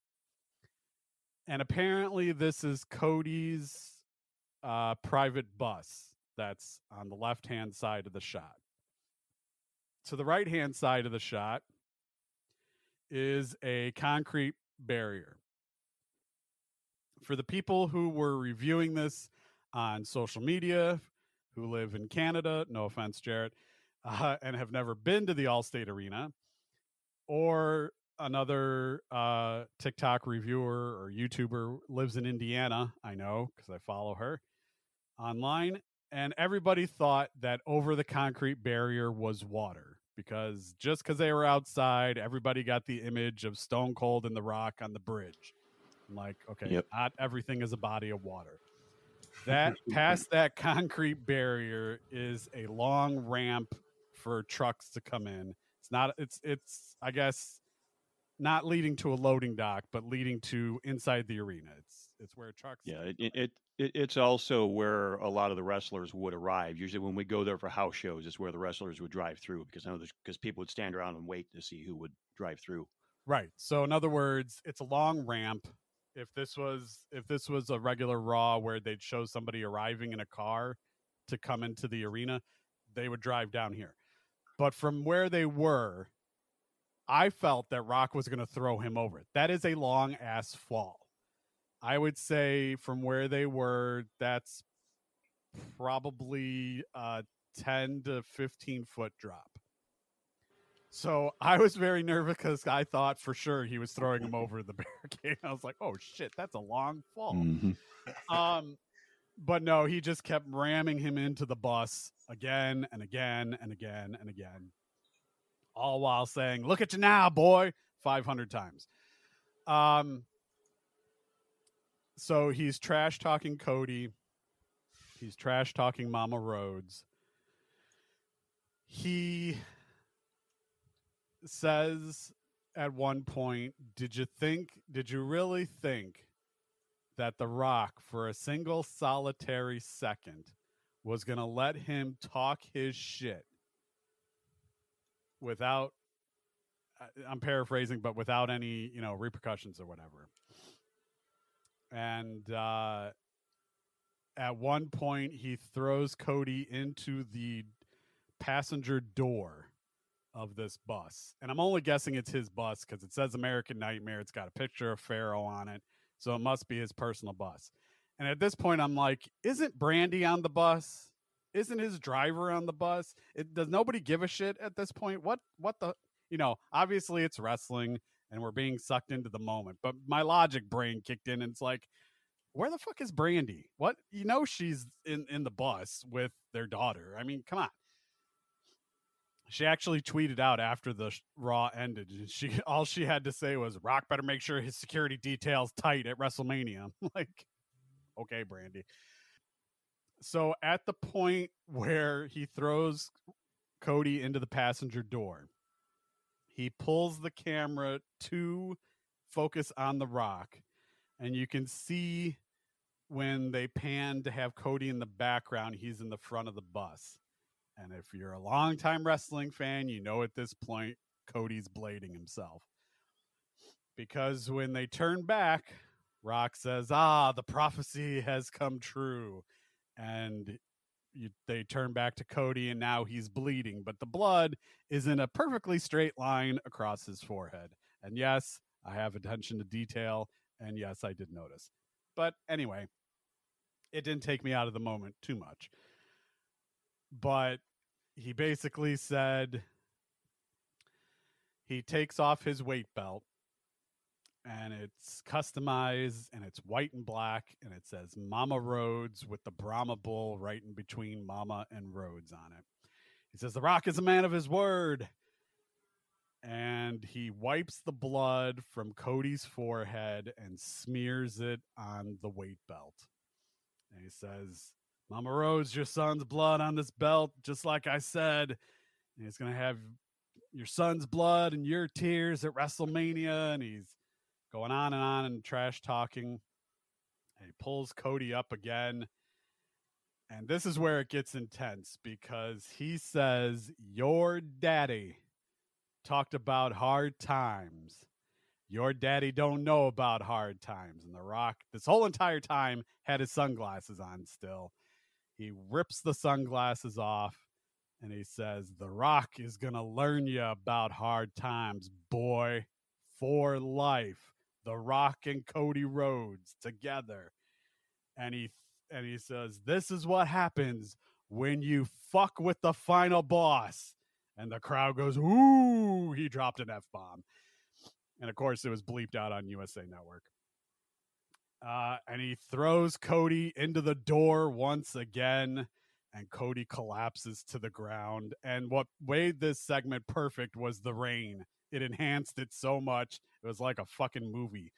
And apparently this is Cody's private bus that's on the left-hand side of the shot. to the right-hand side of the shot is a concrete barrier. For the people who were reviewing this on social media, who live in Canada, no offense, Jarrett, and have never been to the Allstate Arena, or another TikTok reviewer or YouTuber lives in Indiana, I know because I follow her online, and everybody thought that over the concrete barrier was water, because just because they were outside, everybody got the image of Stone Cold and The Rock on the bridge. I'm like, okay, Yep. not everything is a body of water. That past that concrete barrier is a long ramp for trucks to come in. It's I guess not leading to a loading dock, but leading to inside the arena. It's where trucks. Yeah, it's also where a lot of the wrestlers would arrive. Usually, when we go there for house shows, it's where the wrestlers would drive through, because I know because people would stand around and wait to see who would drive through. Right. So in other words, it's a long ramp. If this was a regular Raw where they'd show somebody arriving in a car to come into the arena, they would drive down here. But from where they were, I felt that Rock was going to throw him over. That is a long ass fall. I would say from where they were, that's probably a 10 to 15 foot drop. So I was very nervous because I thought for sure he was throwing him over the barricade. I was like, oh shit, that's a long fall. Mm-hmm. But no, he just kept ramming him into the bus again and again and again and again, all while saying, look at you now, boy, 500 times. So he's trash talking Cody. He's trash talking Mama Rhodes. He says at one point, did you really think that The Rock, for a single solitary second, was going to let him talk his shit without, I'm paraphrasing, but without any, repercussions or whatever? And at one point, he throws Cody into the passenger door of this bus. And I'm only guessing it's his bus because it says American Nightmare. It's got a picture of Pharaoh on it. So it must be his personal bus. And at this point, I'm like, isn't Brandy on the bus? Isn't his driver on the bus? Does nobody give a shit at this point? What the, obviously it's wrestling and we're being sucked into the moment. But my logic brain kicked in and it's like, where the fuck is Brandy? What? She's in the bus with their daughter. I mean, come on. She actually tweeted out after the Raw ended. All she had to say was, Rock better make sure his security detail's tight at WrestleMania. I'm like, okay, Brandy. So at the point where he throws Cody into the passenger door, he pulls the camera to focus on The Rock. And you can see when they pan to have Cody in the background, he's in the front of the bus. And if you're a longtime wrestling fan, at this point, Cody's blading himself. Because when they turn back, Rock says, the prophecy has come true. And they turn back to Cody, and now he's bleeding. But the blood is in a perfectly straight line across his forehead. And yes, I have attention to detail. And yes, I did notice. But anyway, it didn't take me out of the moment too much. But he basically said he takes off his weight belt, and it's customized, and it's white and black, and it says Mama Rhodes with the Brahma Bull right in between Mama and Rhodes on it. He says, The Rock is a man of his word. And he wipes the blood from Cody's forehead and smears it on the weight belt. And he says, Mama Rhodes, your son's blood on this belt, just like I said. And he's going to have your son's blood and your tears at WrestleMania. And he's going on and trash talking. And he pulls Cody up again. And this is where it gets intense, because he says, your daddy talked about hard times. Your daddy don't know about hard times. And The Rock, this whole entire time, had his sunglasses on still. He rips the sunglasses off And he says, The Rock is going to learn you about hard times, boy, for life. The Rock and Cody Rhodes together. And he says, this is what happens when you fuck with the final boss. And the crowd goes, ooh, he dropped an F-bomb. And of course, it was bleeped out on USA Network. And he throws Cody into the door once again, and Cody collapses to the ground. And what made this segment perfect was the rain. It enhanced it so much. It was like a fucking movie.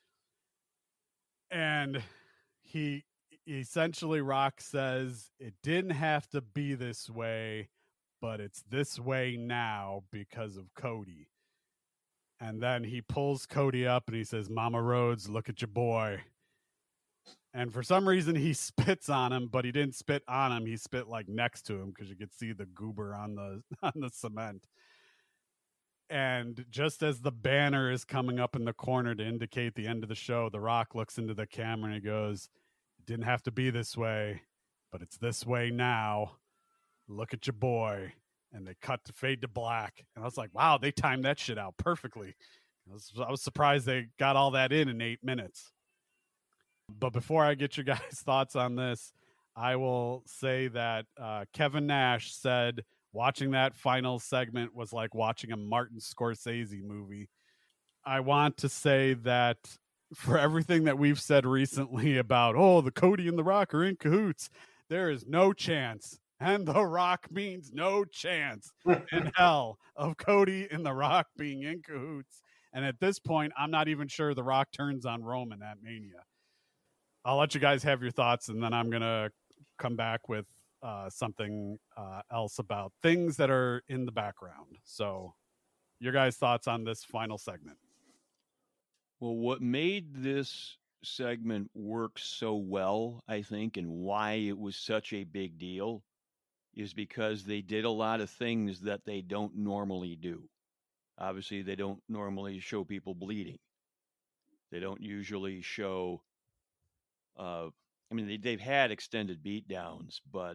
And he essentially, Rock says, it didn't have to be this way, but it's this way now because of Cody. And then he pulls Cody up and he says, Mama Rhodes, look at your boy. And for some reason he spits on him, but he didn't spit on him. He spit like next to him because you could see the goober on the cement. And just as the banner is coming up in the corner to indicate the end of the show, The Rock looks into the camera and he goes, it didn't have to be this way, but it's this way now. Look at your boy. And they cut to fade to black. And I was like, wow, they timed that shit out perfectly. I was surprised they got all that in 8 minutes. But before I get your guys' thoughts on this, I will say that Kevin Nash said watching that final segment was like watching a Martin Scorsese movie. I want to say that for everything that we've said recently about, the Cody and The Rock are in cahoots, there is no chance, and The Rock means no chance in hell of Cody and The Rock being in cahoots. And at this point, I'm not even sure The Rock turns on Roman at Mania. I'll let you guys have your thoughts, and then I'm going to come back with something else about things that are in the background. So your guys' thoughts on this final segment? Well, what made this segment work so well, I think, and why it was such a big deal is because they did a lot of things that they don't normally do. Obviously, they don't normally show people bleeding. They don't usually show... they've had extended beatdowns, but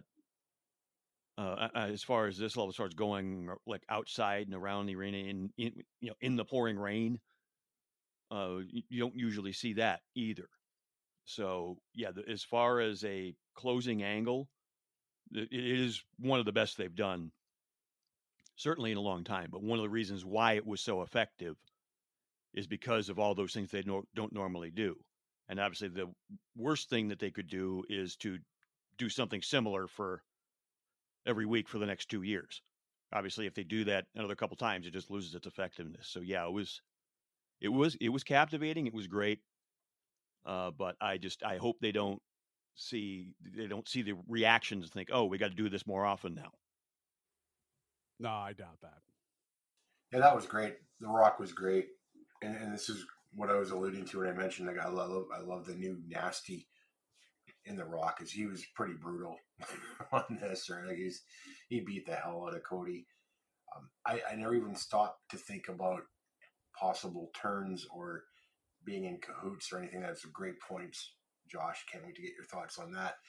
as far as this level, as far as going like outside and around the arena in the pouring rain, you don't usually see that either. So yeah, as far as a closing angle, it is one of the best they've done, certainly in a long time. But one of the reasons why it was so effective is because of all those things they don't normally do. And obviously, the worst thing that they could do is to do something similar for every week for the next 2 years. Obviously, if they do that another couple times, it just loses its effectiveness. So yeah, it was captivating. It was great. But I hope they don't see the reactions and think, oh, we got to do this more often now. No, I doubt that. Yeah, that was great. The Rock was great, and this is what I was alluding to when I mentioned, like, I love the new nasty in The Rock, because he was pretty brutal on this, or like he beat the hell out of Cody. I never even stopped to think about possible turns or being in cahoots or anything. That's great points, Josh. Can't wait to get your thoughts on that.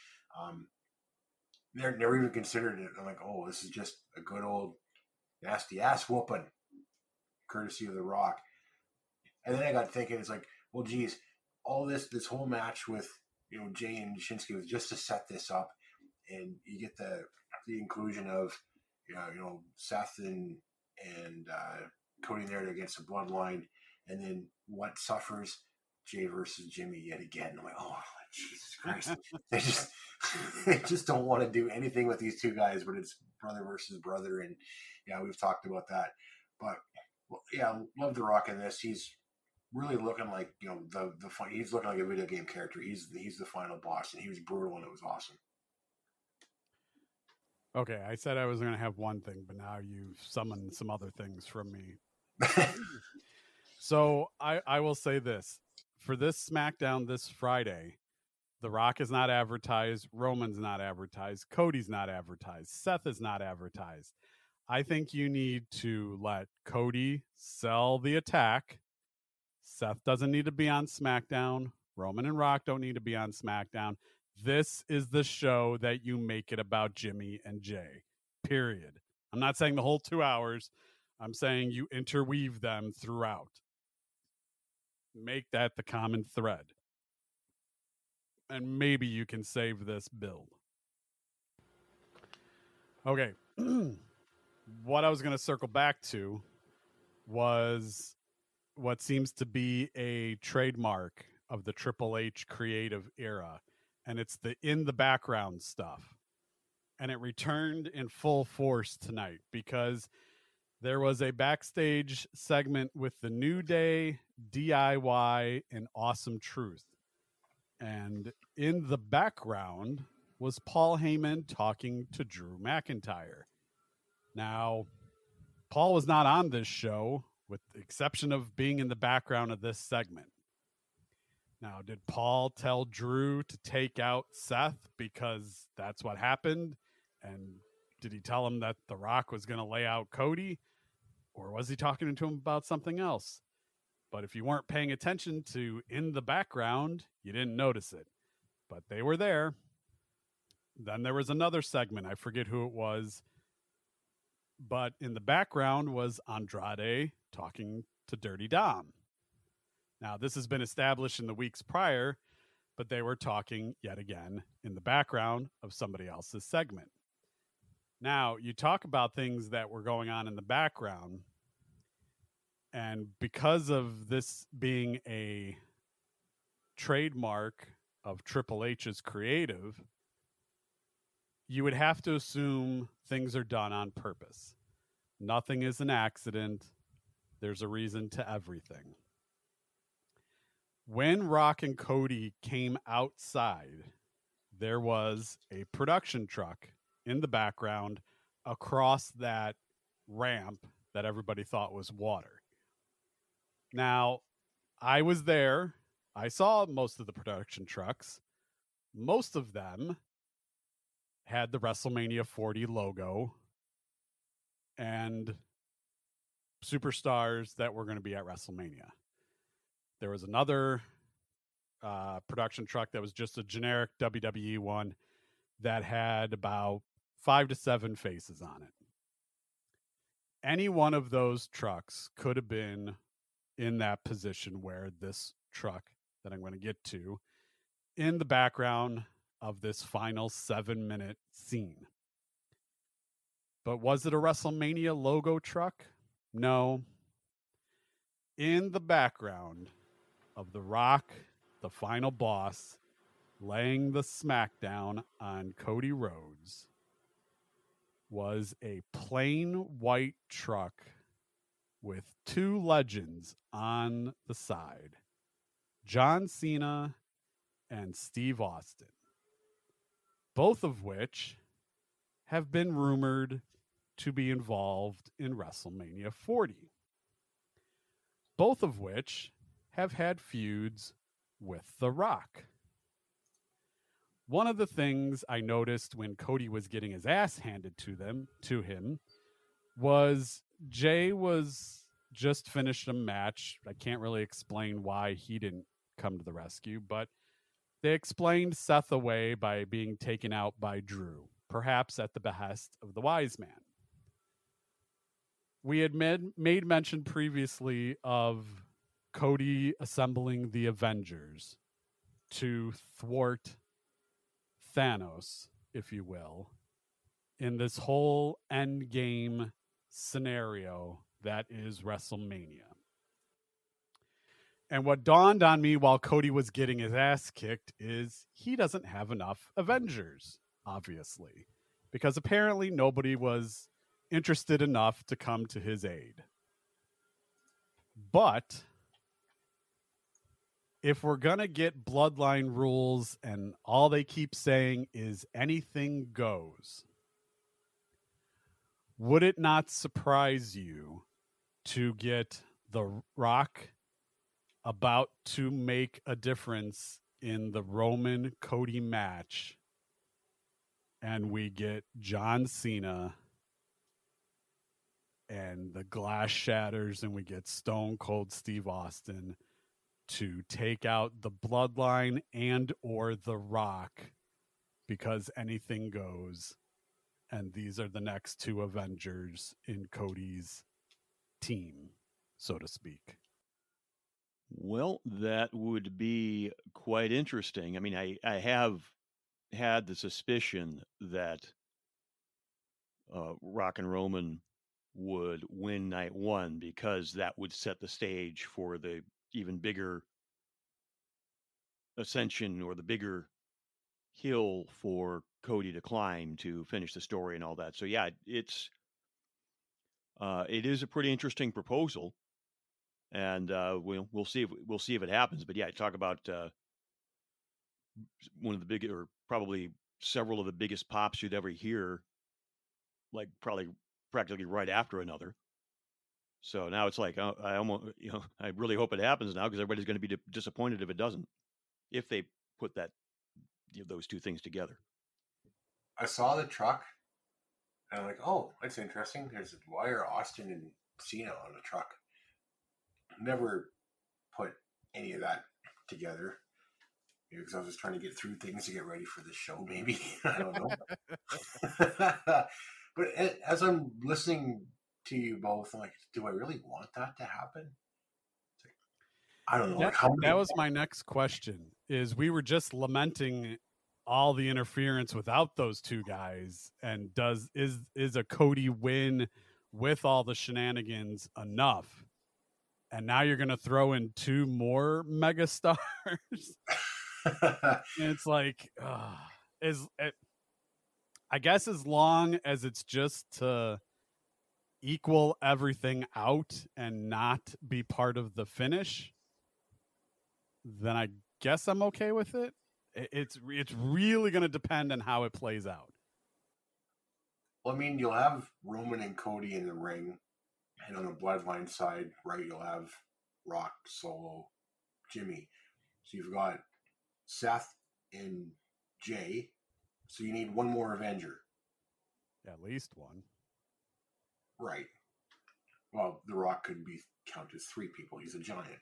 Never even considered it. I'm like, oh, this is just a good old nasty ass whooping, courtesy of The Rock. And then I got thinking, it's like, well, geez, all this whole match with Jay and Shinsuke was just to set this up, and you get the inclusion of Seth and Cody there against the Bloodline, and then what suffers Jay versus Jimmy yet again. I'm like, oh, Jesus Christ! they just don't want to do anything with these two guys, but it's brother versus brother, and yeah, we've talked about that. But well, yeah, love The Rock in this. He's really looking like he's looking like a video game character. He's the final boss, and he was brutal, and it was awesome. Okay, I said I was going to have one thing, but now you've summoned some other things from me. So I will say this. For this SmackDown this Friday, The Rock is not advertised, Roman's not advertised, Cody's not advertised, Seth is not advertised. I think you need to let Cody sell the attack. Seth doesn't need to be on SmackDown. Roman and Rock don't need to be on SmackDown. This is the show that you make it about Jimmy and Jay. period. I'm not saying the whole 2 hours. I'm saying you interweave them throughout. Make that the common thread. And maybe you can save this build. Okay. What I was going to circle back to was what seems to be a trademark of the Triple H creative era, and it's the in the background stuff. And it returned in full force tonight because there was a backstage segment with the New Day, DIY, and Awesome Truth. And in the background was Paul Heyman talking to Drew McIntyre. Now, Paul was not on this show, with the exception of being in the background of this segment. Now, did Paul tell Drew to take out Seth because that's what happened? And did he tell him that The Rock was going to lay out Cody? Or was he talking to him about something else? But if you weren't paying attention to in the background, you didn't notice it. But they were there. Then there was another segment. I forget who it was. But in the background was Andrade talking to Dirty Dom. Now, this has been established in the weeks prior, but they were talking yet again in the background of somebody else's segment. Now, you talk about things that were going on in the background, and because of this being a trademark of Triple H's creative, you would have to assume things are done on purpose. Nothing is an accident. There's a reason to everything. When Rock and Cody came outside, there was a production truck in the background across that ramp that everybody thought was water. Now, I was there. I saw most of the production trucks. Most of them had the WrestleMania 40 logo and superstars that were going to be at WrestleMania. There was another production truck that was just a generic WWE one that had about 5 to 7 faces on it. Any one of those trucks could have been in that position where this truck that I'm going to get to in the background of this final 7-minute scene. But was it a WrestleMania logo truck? No. In the background of The Rock, the final boss, laying the smackdown on Cody Rhodes, was a plain white truck with 2 legends on the side, John Cena and Steve Austin, both of which have been rumored to be involved in WrestleMania 40, both of which have had feuds with The Rock. One of the things I noticed when Cody was getting his ass handed to him was Jay was just finished a match. I can't really explain why he didn't come to the rescue, but they explained Seth away by being taken out by Drew, perhaps at the behest of the Wise Man. We had made mention previously of Cody assembling the Avengers to thwart Thanos, if you will, in this whole endgame scenario that is WrestleMania. And what dawned on me while Cody was getting his ass kicked is he doesn't have enough Avengers, obviously, because apparently nobody was interested enough to come to his aid. But if we're going to get bloodline rules and all they keep saying is anything goes, would it not surprise you to get The Rock about to make a difference in the Roman Cody match and we get John Cena and the glass shatters and we get Stone Cold Steve Austin to take out the Bloodline and or The Rock because anything goes and these are the next two Avengers in Cody's team, so to speak? Well, that would be quite interesting. I mean, I have had the suspicion that Rock and Roman would win night one, because that would set the stage for the even bigger ascension, or the bigger hill for Cody to climb to finish the story and all that. So yeah, it is a pretty interesting proposal, and we'll see if it happens. But yeah, talk about one of the big, or probably several of the biggest pops you'd ever hear, like practically right after another. So now it's like, I almost, I really hope it happens now, because everybody's going to be disappointed if it doesn't, if they put those two things together. I saw the truck, and I'm like, oh, that's interesting. There's why are Austin and Cena on the truck? Never put any of that together, because I was just trying to get through things to get ready for this show, maybe. I don't know. But as I'm listening to you both, I'm like, do I really want that to happen? Like, I don't know. That was my next question. Is we were just lamenting all the interference without those two guys, and is a Cody win with all the shenanigans enough? And now you're going to throw in two more megastars. And it's like, I guess as long as it's just to equal everything out and not be part of the finish, then I guess I'm okay with it. It's really going to depend on how it plays out. Well, I mean, you'll have Roman and Cody in the ring, and on the Bloodline side, right, you'll have Rock, Solo, Jimmy. So you've got Seth and Jay. So you need one more Avenger. At least one. Right. Well, The Rock could be counted as three people. He's a giant.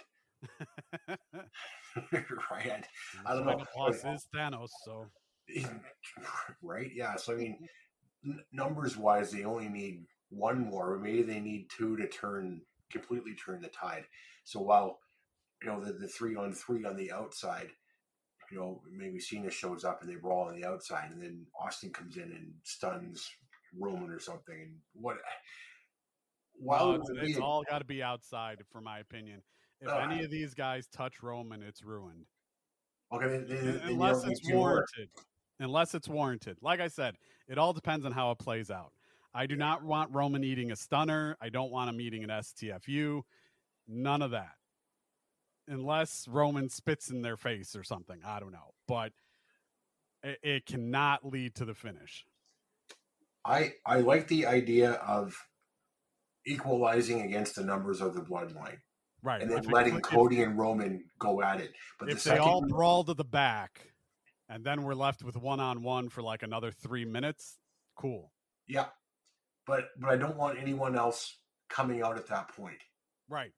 Right. I don't know. Plus is Thanos, so. Right. Yeah. So I mean, numbers wise, they only need one more, or maybe they need two to completely turn the tide. So while the 3-on-3 on the outside, maybe Cena shows up and they brawl on the outside, and then Austin comes in and stuns Roman or something, and what? Well, it's all got to be outside, for my opinion. If any of these guys touch Roman, it's ruined. Okay, unless it's warranted. Unless it's warranted. Like I said, it all depends on how it plays out. I do not want Roman eating a stunner. I don't want him eating an STFU. None of that. Unless Roman spits in their face or something. I don't know. But it cannot lead to the finish. I like the idea of equalizing against the numbers of the Bloodline. Right. And then letting Cody and Roman go at it. But if they all brawl to the back, and then we're left with one-on-one for like another 3 minutes, cool. Yeah. But I don't want anyone else coming out at that point. Right.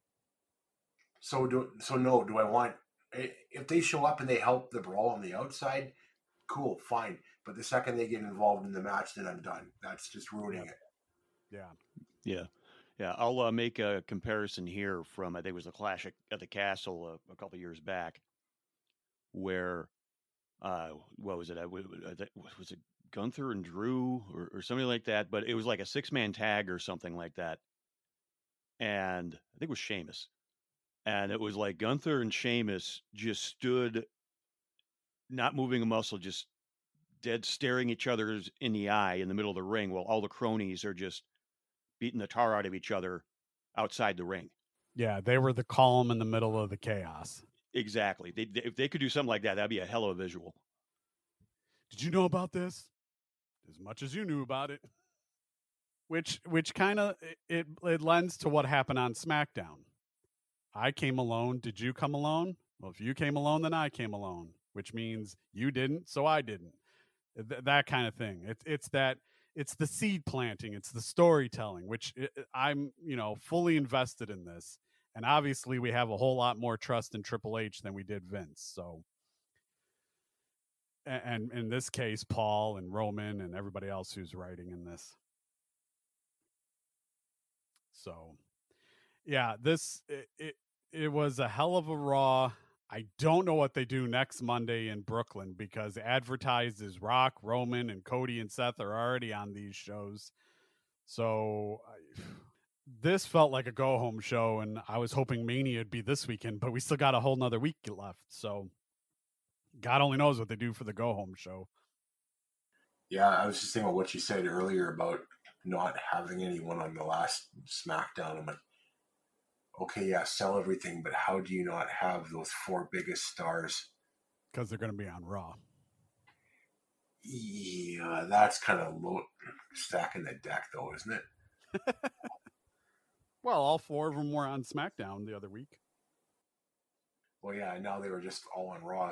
So do I want, if they show up and they help the brawl on the outside, cool, fine. But the second they get involved in the match, then I'm done. That's just ruining it. Yeah. I'll make a comparison here from, I think it was a Clash at the Castle a couple of years back, where, what was it? Was it Gunther and Drew or something like that? But it was like a 6-man tag or something like that. And I think it was Sheamus. And it was like Gunther and Sheamus just stood, not moving a muscle, just dead staring each other in the eye in the middle of the ring, while all the cronies are just beating the tar out of each other outside the ring. Yeah, they were the calm in the middle of the chaos. Exactly. If they could do something like that, that'd be a hell of a visual. Did you know about this? As much as you knew about it. Which kind of, it lends to what happened on SmackDown. I came alone. Did you come alone? Well, if you came alone, then I came alone, which means you didn't, so I didn't. That kind of thing. It's the seed planting. It's the storytelling, which I'm, fully invested in this. And obviously we have a whole lot more trust in Triple H than we did Vince. So and in this case, Paul and Roman and everybody else who's writing in this. So, yeah, it was a hell of a Raw. I don't know what they do next Monday in Brooklyn because advertised as Rock, Roman, and Cody and Seth are already on these shows. So this felt like a go-home show, and I was hoping Mania would be this weekend, but we still got a whole nother week left. So God only knows what they do for the go-home show. Yeah, I was just thinking about what you said earlier about not having anyone on the last SmackDown. I'm like, okay, yeah, sell everything, but how do you not have those 4 biggest stars? Because they're going to be on Raw. Yeah, that's kind of low stacking the deck, though, isn't it? Well, all 4 of them were on SmackDown the other week. Well, yeah, now they were just all on Raw.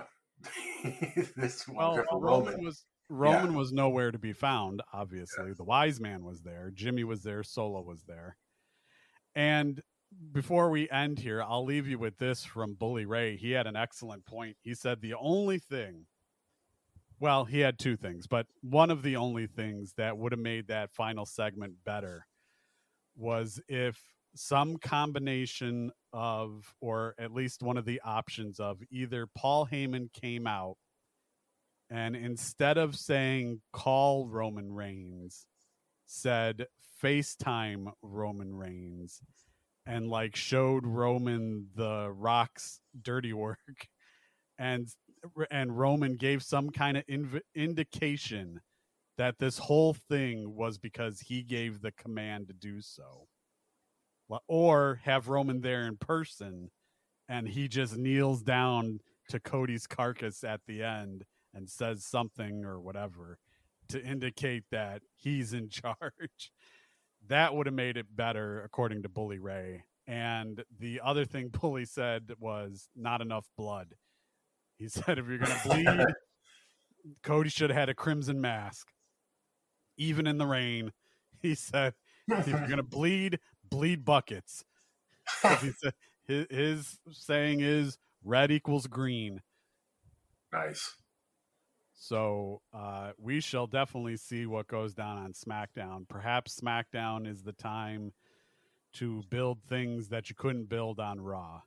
Roman was nowhere to be found, obviously. The Wise Man was there. Jimmy was there. Solo was there. And before we end here, I'll leave you with this from Bully Ray. He had an excellent point. He said the only thing, well, he had 2 things, but one of the only things that would have made that final segment better was if some combination of, or at least one of the options of, either Paul Heyman came out and instead of saying call Roman Reigns, said FaceTime Roman Reigns and like showed Roman the Rock's dirty work, and Roman gave some kind of indication that this whole thing was because he gave the command to do so. Or have Roman there in person and he just kneels down to Cody's carcass at the end and says something or whatever to indicate that he's in charge. That would have made it better, according to Bully Ray. And the other thing Bully said was not enough blood. He said, if you're going to bleed, Cody should have had a crimson mask. Even in the rain, he said, if you're going to bleed buckets. He said, his saying is red equals green. Nice. So we shall definitely see what goes down on SmackDown. Perhaps SmackDown is the time to build things that you couldn't build on Raw.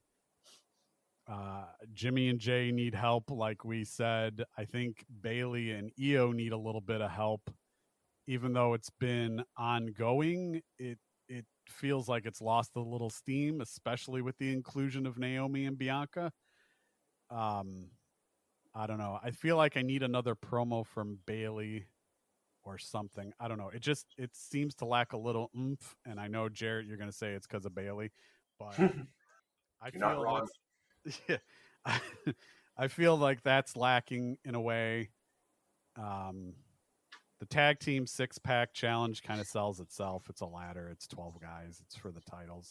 Jimmy and Jay need help, like we said. I think Bayley and Io need a little bit of help. Even though it's been ongoing, it feels like it's lost a little steam, especially with the inclusion of Naomi and Bianca. I don't know. I feel like I need another promo from Bayley or something. I don't know. It seems to lack a little oomph. And I know, Jarrett, you're going to say it's because of Bayley, but I feel not wrong. Yeah, I feel like that's lacking in a way. The tag team 6-pack challenge kind of sells itself. It's a ladder. It's 12 guys. It's for the titles.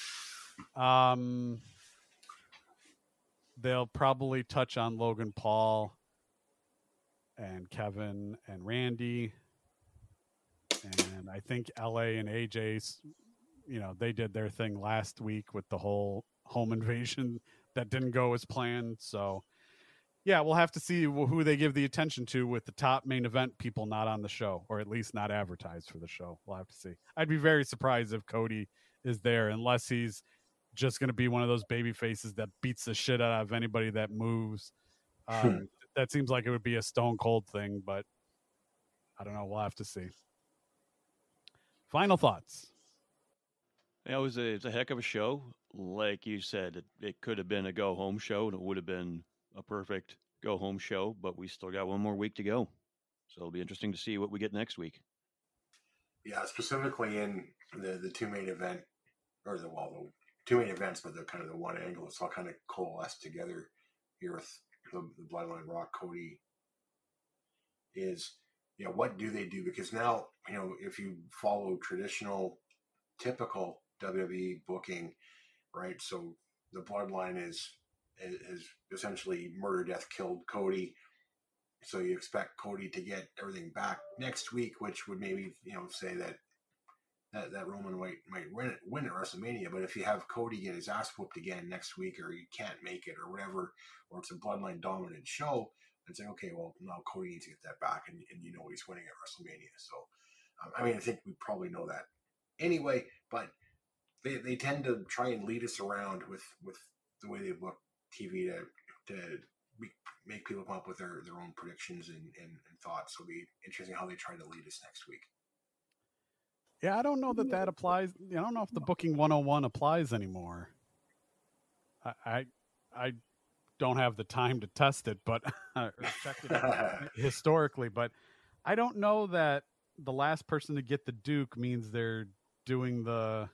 They'll probably touch on Logan Paul and Kevin and Randy. And I think LA and AJ, they did their thing last week with the whole home invasion that didn't go as planned. So, yeah, we'll have to see who they give the attention to with the top main event people not on the show, or at least not advertised for the show. We'll have to see. I'd be very surprised if Cody is there, unless he's just going to be one of those baby faces that beats the shit out of anybody that moves. That seems like it would be a Stone Cold thing, but I don't know. We'll have to see. Final thoughts. Yeah, it's a heck of a show. Like you said, it could have been a go-home show, and it would have been a perfect go-home show, but we still got one more week to go. So it'll be interesting to see what we get next week. Yeah, specifically in the 2 main event, or the 2 main events, but the kind of the one angle, it's all kind of coalesced together here with the Bloodline Rock Cody is, what do they do? Because now, if you follow traditional, typical WWE booking, right? So the Bloodline is essentially murder, death, killed Cody. So you expect Cody to get everything back next week, which would maybe, say that Roman might win at WrestleMania. But if you have Cody get his ass whooped again next week, or you can't make it or whatever, or it's a Bloodline dominant show, It's like, okay, well, now Cody needs to get that back, and you know he's winning at WrestleMania. So, I mean, I think we probably know that anyway, but they tend to try and lead us around with the way they book TV to make people come up with their own predictions and thoughts. So it'll be interesting how they try to lead us next week. Yeah, I don't know that applies. I don't know if the Booking 101 applies anymore. I don't have the time to test it, but or check it historically. But I don't know that the last person to get the Duke means they're doing the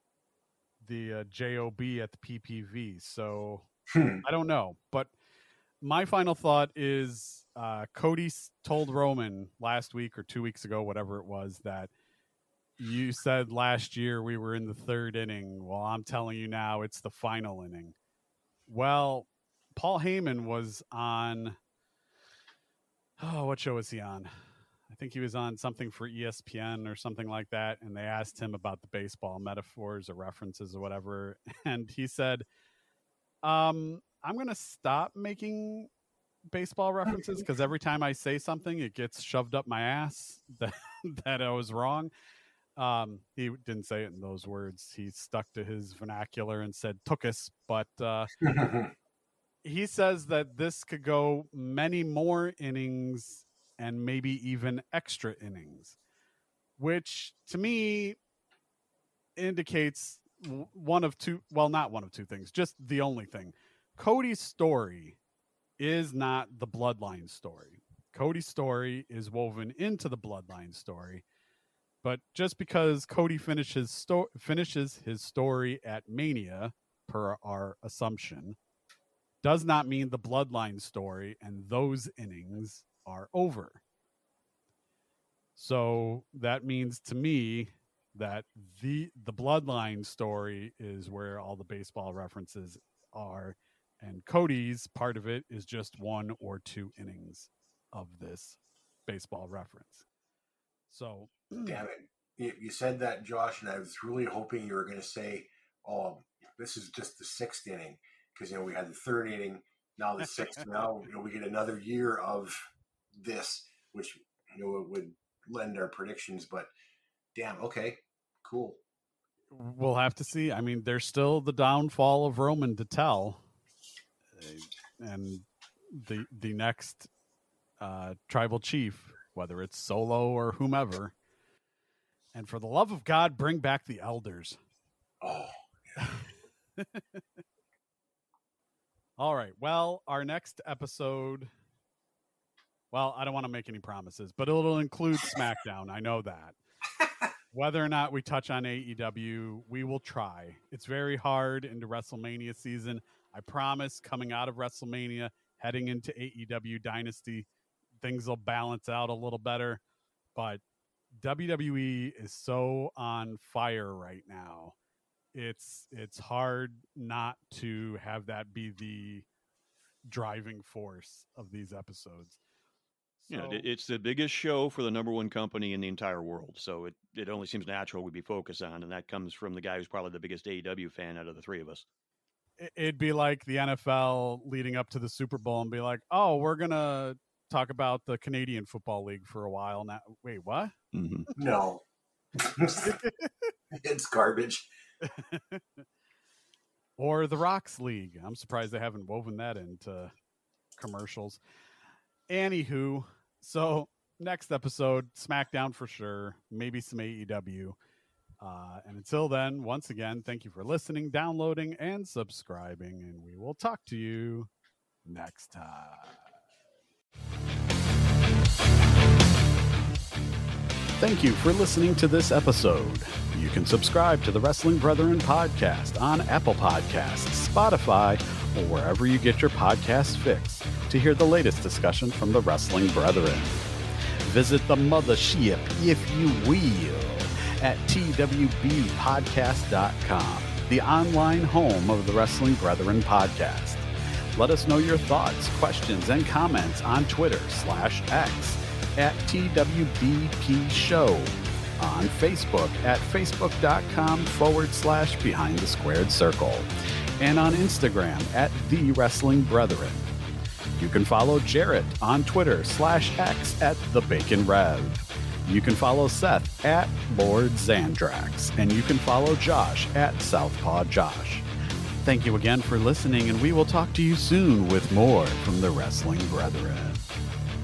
JOB at the PPV. So I don't know. But my final thought is Cody told Roman last week or 2 weeks ago, whatever it was, that you said last year we were in the third inning. Well, I'm telling you now it's the final inning. Well, Paul Heyman was on, what show was he on? I think he was on something for ESPN or something like that. And they asked him about the baseball metaphors or references or whatever. And he said, I'm going to stop making baseball references because every time I say something, it gets shoved up my ass that I was wrong. He didn't say it in those words. He stuck to his vernacular and said "tookus," but he says that this could go many more innings and maybe even extra innings, which to me indicates one of two. Well, not one of two things, just the only thing. Cody's story is not the Bloodline story. Cody's story is woven into the Bloodline story. But just because Cody finishes his story at Mania, per our assumption, does not mean the Bloodline story and those innings are over. So that means to me that the Bloodline story is where all the baseball references are, and Cody's part of it is just 1 or 2 innings of this baseball reference. So, damn it. You said that, Josh, and I was really hoping you were going to say, oh, this is just the 6th inning. Because, we had the 3rd inning, now the 6th. Now, we get another year of this, which, it would lend our predictions. But, damn, okay, cool. We'll have to see. I mean, there's still the downfall of Roman to tell. And the next tribal chief, whether it's Solo or whomever. And for the love of God, bring back the elders. Oh, yeah. All right. Well, our next episode, well, I don't want to make any promises, but it'll include SmackDown. I know that. Whether or not we touch on AEW, we will try. It's very hard into WrestleMania season. I promise, coming out of WrestleMania, heading into AEW Dynasty, things will balance out a little better, but WWE is so on fire right now. It's hard not to have that be the driving force of these episodes. So, it's the biggest show for the number one company in the entire world. So it only seems natural we'd be focused on, and that comes from the guy who's probably the biggest AEW fan out of the three of us. It'd be like the NFL leading up to the Super Bowl and be like, oh, we're going to talk about the Canadian Football League for a while now. Wait, what? Mm-hmm. No. It's garbage. Or the Rocks League. I'm surprised they haven't woven that into commercials. Anywho, so next episode, SmackDown for sure, maybe some AEW. And until then, once again, thank you for listening, downloading, and subscribing, and we will talk to you next time. Thank you for listening to this episode. You can subscribe to the Wrestling Brethren podcast on Apple Podcasts, Spotify, or wherever you get your podcast fix to hear the latest discussion from the Wrestling Brethren. Visit the mothership, if you will, at twbpodcast.com, the online home of the Wrestling Brethren podcast. Let us know your thoughts, questions, and comments on Twitter/X at TWBP Show, on Facebook at facebook.com/Behind the Squared Circle, and on Instagram at The Wrestling Brethren. You can follow Jarrett on Twitter /X at the Bacon Rev. You can follow Seth at Lord Zandrax, and you can follow Josh at Southpaw Josh. Thank you again for listening, and we will talk to you soon with more from the Wrestling Brethren.